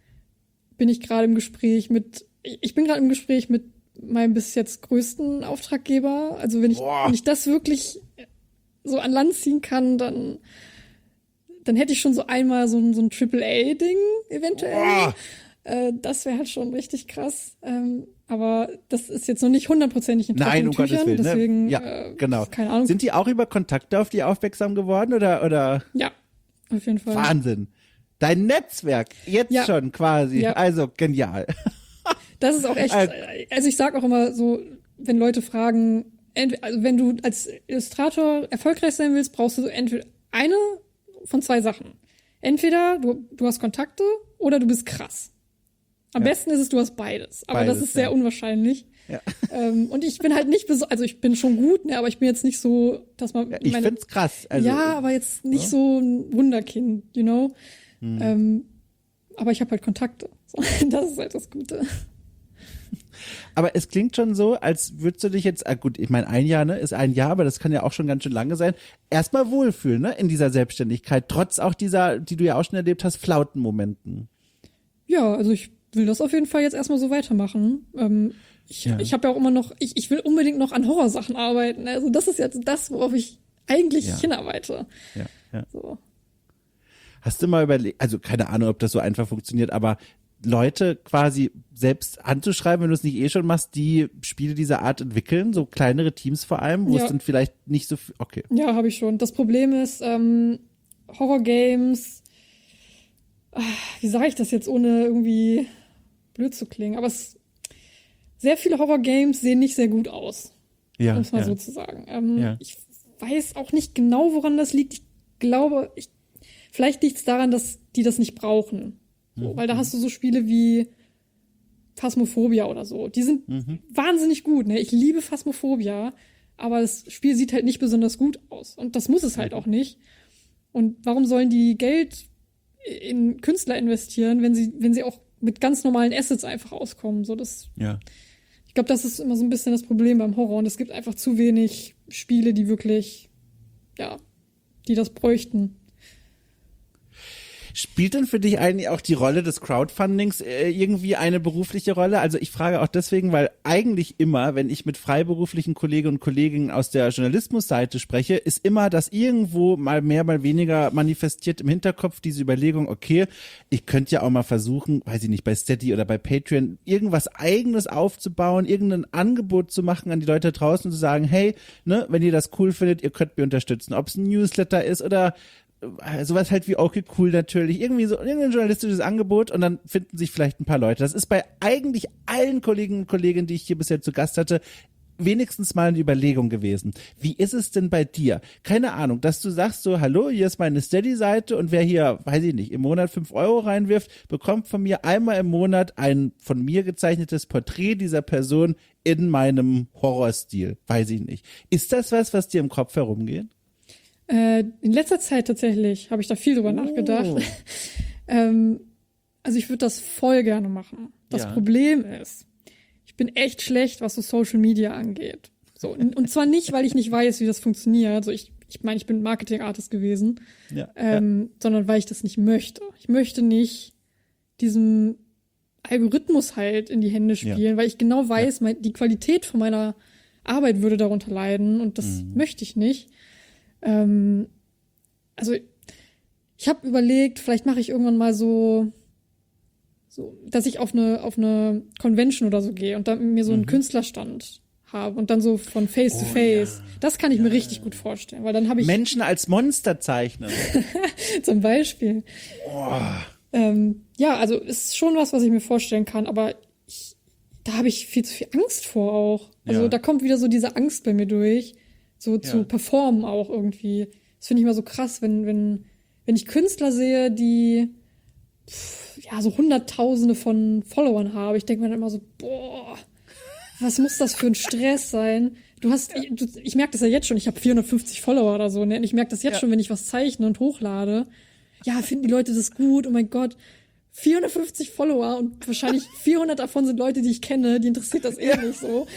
bin ich gerade im Gespräch mit, ich bin gerade im Gespräch mit meinem bis jetzt größten Auftraggeber. Also wenn ich, wenn ich das wirklich so an Land ziehen kann, dann dann hätte ich schon so einmal so ein, so ein Triple A Ding eventuell. Äh, das wäre halt schon richtig krass. Ähm, aber das ist jetzt noch nicht hundertprozentig in Nein, trockenen um Tüchern, Gottes Willen. deswegen, Ne? Ja, äh, genau. Keine Ahnung. Sind die auch über Kontakte auf die aufmerksam geworden oder, oder? Ja, auf jeden Fall. Wahnsinn. Dein Netzwerk, jetzt ja. schon quasi. Ja. Also genial. Das ist auch echt, also ich sag auch immer so, wenn Leute fragen, entweder, also wenn du als Illustrator erfolgreich sein willst, brauchst du so entweder eine von zwei Sachen. Entweder du, du hast Kontakte oder du bist krass. Am ja. besten ist es, du hast beides. Aber beides, das ist sehr ja. unwahrscheinlich. Ja. Ähm, und ich bin halt nicht, beso- also ich bin schon gut, ne, aber ich bin jetzt nicht so, dass man. Ja, ich meine, find's krass. Also, ja, aber jetzt nicht ja. so ein Wunderkind, you know. Hm. Ähm, aber ich habe halt Kontakte. Das ist halt das Gute. Aber es klingt schon so, als würdest du dich jetzt, ah gut, ich meine, ein Jahr, ne, ist ein Jahr, aber das kann ja auch schon ganz schön lange sein, erstmal wohlfühlen, ne, in dieser Selbstständigkeit, trotz auch dieser, die du ja auch schon erlebt hast, Flautenmomenten. Ja, also ich will das auf jeden Fall jetzt erstmal so weitermachen. Ähm, ich, Ja. ich habe ja auch immer noch, ich, ich will unbedingt noch an Horrorsachen arbeiten. Also das ist jetzt das, worauf ich eigentlich Ja. hinarbeite. Ja, ja. So. Hast du mal überlegt, also keine Ahnung, ob das so einfach funktioniert, aber Leute quasi selbst anzuschreiben, wenn du es nicht eh schon machst, die Spiele dieser Art entwickeln, so kleinere Teams vor allem, wo Ja. es dann vielleicht nicht so viel, okay. Ja, habe ich schon. Das Problem ist, ähm, Horror-Games, ah, wie sage ich das jetzt, ohne irgendwie blöd zu klingen, aber es, sehr viele Horror-Games sehen nicht sehr gut aus, Ja, um es mal ja. so zu sagen. Ähm, Ja. Ich weiß auch nicht genau, woran das liegt. Ich glaube, ich, vielleicht liegt es daran, dass die das nicht brauchen. So, Mhm. weil da hast du so Spiele wie Phasmophobia oder so. Die sind Mhm. wahnsinnig gut. Ne? Ich liebe Phasmophobia, aber das Spiel sieht halt nicht besonders gut aus. Und das muss es halt auch nicht. Und warum sollen die Geld in Künstler investieren, wenn sie, wenn sie auch mit ganz normalen Assets einfach auskommen? So, das, Ja. ich glaube, das ist immer so ein bisschen das Problem beim Horror. Und es gibt einfach zu wenig Spiele, die wirklich, ja, die das bräuchten. Spielt denn für dich eigentlich auch die Rolle des Crowdfundings äh, irgendwie eine berufliche Rolle? Also ich frage auch deswegen, weil eigentlich immer, wenn ich mit freiberuflichen Kolleginnen und Kollegen aus der Journalismusseite spreche, ist immer das irgendwo mal mehr, mal weniger manifestiert im Hinterkopf diese Überlegung, okay, ich könnte ja auch mal versuchen, weiß ich nicht, bei Steady oder bei Patreon irgendwas Eigenes aufzubauen, irgendein Angebot zu machen an die Leute da draußen und zu sagen, hey, ne, wenn ihr das cool findet, ihr könnt mir unterstützen. Ob es ein Newsletter ist oder sowas halt wie okay cool natürlich, irgendwie so irgendein journalistisches Angebot und dann finden sich vielleicht ein paar Leute. Das ist bei eigentlich allen Kolleginnen und Kollegen, die ich hier bisher zu Gast hatte, wenigstens mal eine Überlegung gewesen. Wie ist es denn bei dir? Keine Ahnung, dass du sagst so, hallo, hier ist meine Steady-Seite und wer hier, weiß ich nicht, im Monat fünf Euro reinwirft, bekommt von mir einmal im Monat ein von mir gezeichnetes Porträt dieser Person in meinem Horrorstil. Weiß ich nicht. Ist das was, was dir im Kopf herumgeht? Äh, in letzter Zeit tatsächlich habe ich da viel drüber Oh. nachgedacht. ähm, also ich würde das voll gerne machen. Das Ja. Problem ist, ich bin echt schlecht, was so Social Media angeht. So, und, und zwar nicht, weil ich nicht weiß, wie das funktioniert. Also ich, ich meine, ich bin Marketing-Artist gewesen, Ja, ähm, sondern weil ich das nicht möchte. Ich möchte nicht diesem Algorithmus halt in die Hände spielen, Ja. weil ich genau weiß, mein, die Qualität von meiner Arbeit würde darunter leiden und das Mhm. möchte ich nicht. Ähm, also ich habe überlegt, vielleicht mache ich irgendwann mal so, so, dass ich auf eine auf eine Convention oder so gehe und dann mir so einen Mhm. Künstlerstand habe und dann so von Face Oh, to Face. ja. Das kann ich mir richtig gut vorstellen, weil dann habe ich Menschen als Monster zeichnen. zum Beispiel. Oh. Ähm, ja, also ist schon was, was ich mir vorstellen kann, aber ich, da habe ich viel zu viel Angst vor auch. Also Ja. da kommt wieder so diese Angst bei mir durch, so zu Ja. performen auch irgendwie. Das finde ich immer so krass, wenn, wenn, wenn ich Künstler sehe, die pff, ja so Hunderttausende von Followern haben. Ich denke mir dann immer so, boah, was muss das für ein Stress sein? Du hast, ich, du, ich merke das ja jetzt schon, ich habe vierhundertfünfzig Follower oder so, ne? Und ich merke das jetzt Ja. schon, wenn ich was zeichne und hochlade. Ja, finden die Leute das gut? Oh mein Gott. vierhundertfünfzig Follower und wahrscheinlich vierhundert davon sind Leute, die ich kenne, die interessiert das eh nicht so.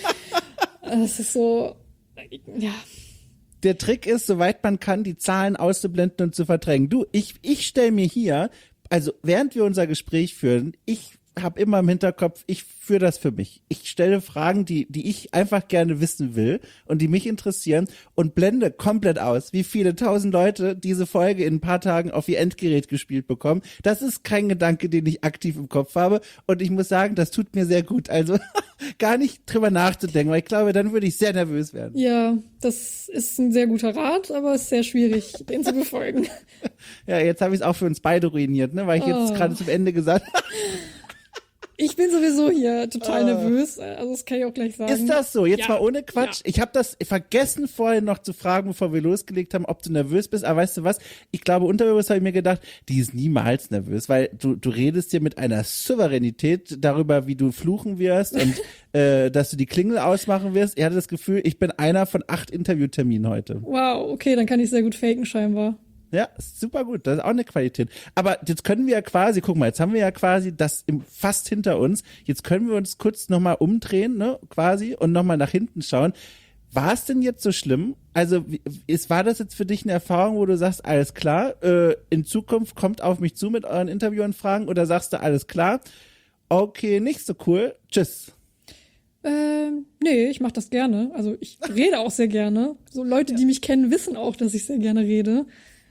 Das ist so, ja. Der Trick ist, soweit man kann, die Zahlen auszublenden und zu verdrängen. Du, ich, ich stelle mir hier, also während wir unser Gespräch führen, ich habe immer im Hinterkopf, ich führe das für mich. Ich stelle Fragen, die, die ich einfach gerne wissen will und die mich interessieren und blende komplett aus, wie viele tausend Leute diese Folge in ein paar Tagen auf ihr Endgerät gespielt bekommen. Das ist kein Gedanke, den ich aktiv im Kopf habe und ich muss sagen, das tut mir sehr gut. Also gar nicht drüber nachzudenken, weil ich glaube, dann würde ich sehr nervös werden. Ja, das ist ein sehr guter Rat, aber es ist sehr schwierig, den zu befolgen. Ja, jetzt habe ich es auch für uns beide ruiniert, ne, weil ich jetzt Oh. gerade zum Ende gesagt habe. Ich bin sowieso hier total Ah. nervös, also das kann ich auch gleich sagen. Ist das so? Jetzt Ja. mal ohne Quatsch. Ja. Ich habe das vergessen vorhin noch zu fragen, bevor wir losgelegt haben, ob du nervös bist. Aber weißt du was? Ich glaube, unterbewusst habe ich mir gedacht, die ist niemals nervös, weil du, du redest dir mit einer Souveränität darüber, wie du fluchen wirst und äh, dass du die Klingel ausmachen wirst. Ich hatte das Gefühl, ich bin einer von acht Interviewterminen heute. Wow, okay, dann kann ich sehr gut faken scheinbar. Ja, ist super gut. Das ist auch eine Qualität. Aber jetzt können wir ja quasi, guck mal, jetzt haben wir ja quasi das im, fast hinter uns. Jetzt können wir uns kurz nochmal umdrehen, ne, quasi, und nochmal nach hinten schauen. War es denn jetzt so schlimm? Also, wie- ist, war das jetzt für dich eine Erfahrung, wo du sagst, alles klar, äh, in Zukunft kommt auf mich zu mit euren Interviewanfragen oder sagst du, alles klar, okay, nicht so cool, tschüss. Ähm, nee, ich mache das gerne. Also ich rede auch sehr gerne. So Leute, die mich kennen, wissen auch, dass ich sehr gerne rede.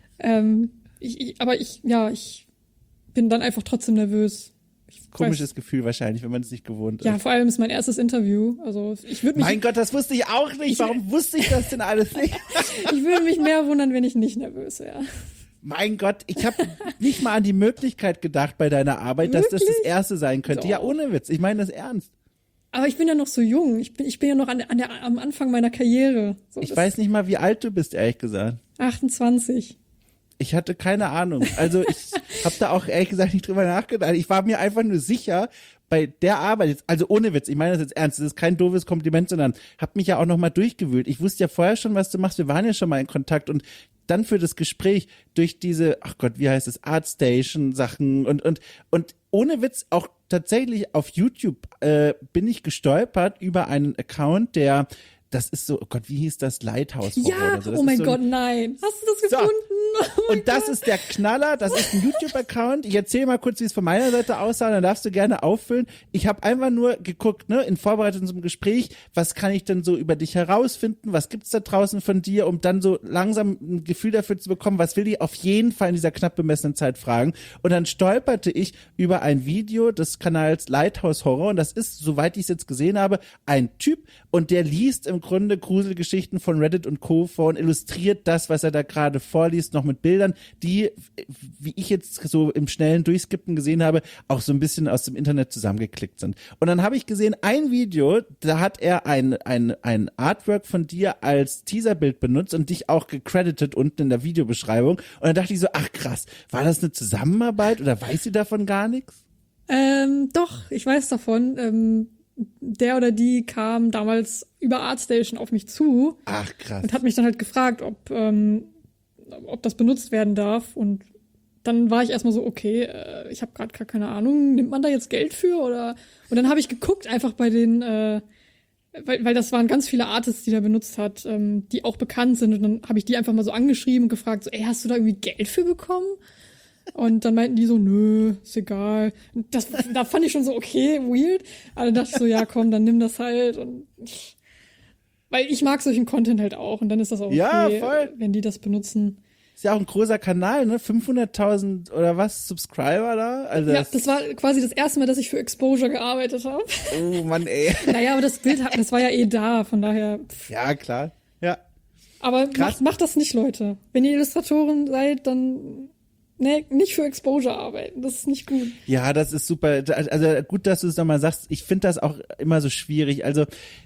Ähm, ich, ich, aber ich, ja, ich bin dann einfach trotzdem nervös. Ich Komisches weiß, Gefühl wahrscheinlich, wenn man es nicht gewohnt ist. ja, vor allem ist mein erstes Interview. Also ich würde mich, Mein Gott, das wusste ich auch nicht. Warum wusste ich das denn alles nicht? ich würde mich mehr wundern, wenn ich nicht nervös wäre. Mein Gott, ich habe nicht mal an die Möglichkeit gedacht bei deiner Arbeit, dass das das Wirklich? erste sein könnte. So. Ja, ohne Witz. Ich meine das ernst. Aber ich bin ja noch so jung. Ich bin, ich bin ja noch an, der- an der, am Anfang meiner Karriere. So, Ich das- weiß nicht mal, wie alt du bist, ehrlich gesagt. achtundzwanzig. Ich hatte keine Ahnung. Also ich habe da auch ehrlich gesagt nicht drüber nachgedacht. Ich war mir einfach nur sicher, bei der Arbeit jetzt, also ohne Witz, ich meine das jetzt ernst, das ist kein doofes Kompliment, sondern hab mich ja auch nochmal durchgewühlt. Ich wusste ja vorher schon, was du machst. Wir waren ja schon mal in Kontakt und dann für das Gespräch durch diese, ach Gott, wie heißt es, Artstation-Sachen und, und, und ohne Witz auch tatsächlich auf YouTube äh, bin ich gestolpert über einen Account, der, das ist so, oh Gott, wie hieß das? Lighthouse Horror Ja, oder so. Das oh mein ist so Gott, ein, nein. Hast du das So. gefunden? Oh mein und das Gott. ist der Knaller, das ist ein YouTube-Account. Ich erzähle mal kurz, wie es von meiner Seite aussah, dann darfst du gerne auffüllen. Ich habe einfach nur geguckt, ne, in Vorbereitung zum Gespräch, was kann ich denn so über dich herausfinden, was gibt's da draußen von dir, um dann so langsam ein Gefühl dafür zu bekommen, was will ich auf jeden Fall in dieser knapp bemessenen Zeit fragen. Und dann stolperte ich über ein Video des Kanals Lighthouse Horror und das ist, soweit ich es jetzt gesehen habe, ein Typ und der liest im Grunde Gruselgeschichten von Reddit und Co. vor und illustriert das, was er da gerade vorliest, noch mit Bildern, die, wie ich jetzt so im schnellen Durchskippen gesehen habe, auch so ein bisschen aus dem Internet zusammengeklickt sind. Und dann habe ich gesehen, ein Video, da hat er ein, ein, ein Artwork von dir als Teaserbild benutzt und dich auch gecredited unten in der Videobeschreibung. Und dann dachte ich so, ach krass, war das eine Zusammenarbeit oder weiß sie davon gar nichts? Ähm, doch, ich weiß davon. Ähm, der oder die kam damals über Artstation auf mich zu Ach krass. und hat mich dann halt gefragt, ob, ähm, ob das benutzt werden darf. Und dann war ich erstmal so, okay, äh, ich habe gerade gar keine Ahnung, nimmt man da jetzt Geld für? Oder und dann habe ich geguckt, einfach bei den, äh, weil, weil das waren ganz viele Artists, die da benutzt hat, ähm, die auch bekannt sind. Und dann habe ich die einfach mal so angeschrieben und gefragt, so, ey, hast du da irgendwie Geld für bekommen? Und dann meinten die so, nö, ist egal. Und das, da fand ich schon so, okay, weird. Aber dann dachte ich so, ja, komm, dann nimm das halt. Und weil ich mag solchen Content halt auch. Und dann ist das auch okay, Ja, voll. wenn die das benutzen. Ist ja auch ein großer Kanal, ne? fünfhunderttausend oder was Subscriber da? Also Ja, das war quasi das erste Mal, dass ich für Exposure gearbeitet habe. oh Mann, ey. Naja, aber das Bild, das war ja eh da, von daher. Pff. Ja, klar. Ja. Aber Krass. macht, macht das nicht, Leute. Wenn ihr Illustratoren seid, dann ne, nicht für Exposure arbeiten. Das ist nicht gut. Ja, das ist super. Also gut, dass du es nochmal sagst. Ich finde das auch immer so schwierig. Also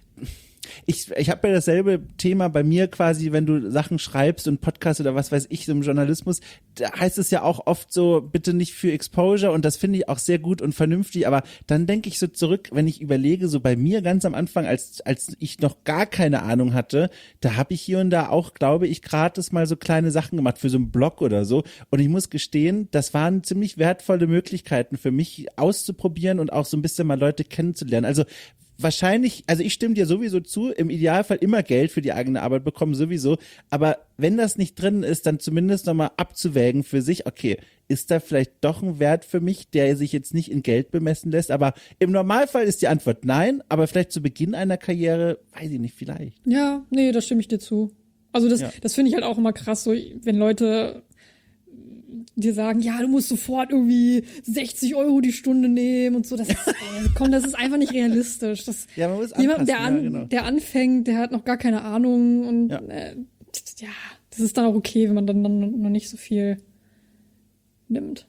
ich, ich habe ja dasselbe Thema bei mir quasi, wenn du Sachen schreibst und Podcast oder was weiß ich, so im Journalismus, da heißt es ja auch oft so, bitte nicht für Exposure und das finde ich auch sehr gut und vernünftig, aber dann denke ich so zurück, wenn ich überlege, so bei mir ganz am Anfang, als als ich noch gar keine Ahnung hatte, da habe ich hier und da auch, glaube ich, gratis mal so kleine Sachen gemacht für so einen Blog oder so und ich muss gestehen, das waren ziemlich wertvolle Möglichkeiten für mich auszuprobieren und auch so ein bisschen mal Leute kennenzulernen. Also wahrscheinlich, also ich stimme dir sowieso zu, im Idealfall immer Geld für die eigene Arbeit bekommen, sowieso. Aber wenn das nicht drin ist, dann zumindest nochmal abzuwägen für sich, okay, ist da vielleicht doch ein Wert für mich, der sich jetzt nicht in Geld bemessen lässt? Aber im Normalfall ist die Antwort nein, aber vielleicht zu Beginn einer Karriere, weiß ich nicht, vielleicht. Ja, nee, da stimme ich dir zu. Also das, Ja. das finde ich halt auch immer krass, so wenn Leute dir sagen, ja, du musst sofort irgendwie sechzig Euro die Stunde nehmen und so. Das ist, äh, komm, das ist einfach nicht realistisch. Das, Ja, man muss jemand, der, anpassen, an, ja, genau. der anfängt, der hat noch gar keine Ahnung und Ja. äh, ja, das ist dann auch okay, wenn man dann, dann noch nicht so viel nimmt.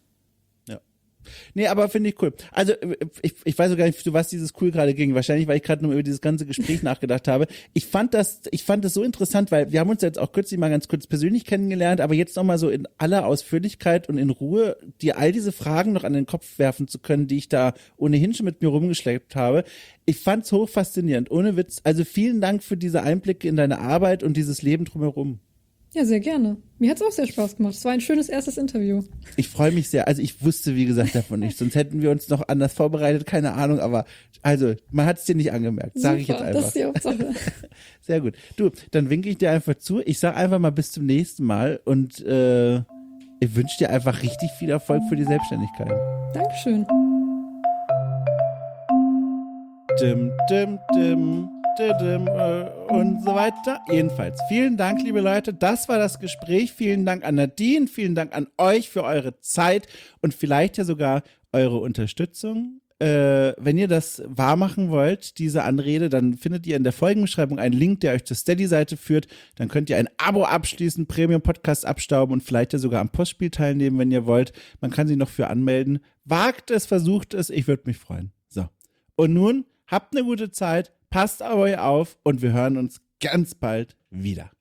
Nee, aber finde ich cool. Also ich, ich weiß auch gar nicht, für was dieses cool gerade ging. Wahrscheinlich, weil ich gerade nur über dieses ganze Gespräch nachgedacht habe. Ich fand das, ich fand das so interessant, weil wir haben uns jetzt auch kürzlich mal ganz kurz persönlich kennengelernt, aber jetzt nochmal so in aller Ausführlichkeit und in Ruhe dir all diese Fragen noch an den Kopf werfen zu können, die ich da ohnehin schon mit mir rumgeschleppt habe. Ich fand's hoch faszinierend, ohne Witz. Also vielen Dank für diese Einblicke in deine Arbeit und dieses Leben drumherum. Ja, sehr gerne. Mir hat's auch sehr Spaß gemacht. Es war ein schönes erstes Interview. Ich freue mich sehr. Also ich wusste, wie gesagt, davon nicht. Sonst hätten wir uns noch anders vorbereitet, keine Ahnung. Aber also, man hat es dir nicht angemerkt, sage ich jetzt Super, einfach. das ist die Hauptsache. Sehr gut. Du, dann winke ich dir einfach zu. Ich sag einfach mal bis zum nächsten Mal und äh, ich wünsche dir einfach richtig viel Erfolg für die Selbstständigkeit. Dankeschön. dim, dim, dim, dim, dim äh, und so weiter. Jedenfalls, vielen Dank, liebe Leute. Das war das Gespräch. Vielen Dank an Nadine. Vielen Dank an euch für eure Zeit und vielleicht ja sogar eure Unterstützung. Äh, wenn ihr das wahrmachen wollt, diese Anrede, dann findet ihr in der Folgenbeschreibung einen Link, der euch zur Steady-Seite führt. Dann könnt ihr ein Abo abschließen, Premium-Podcast abstauben und vielleicht ja sogar am Postspiel teilnehmen, wenn ihr wollt. Man kann sich noch für anmelden. Wagt es, versucht es, ich würde mich freuen. So. Und nun, habt eine gute Zeit, passt auf euch auf und wir hören uns ganz bald wieder.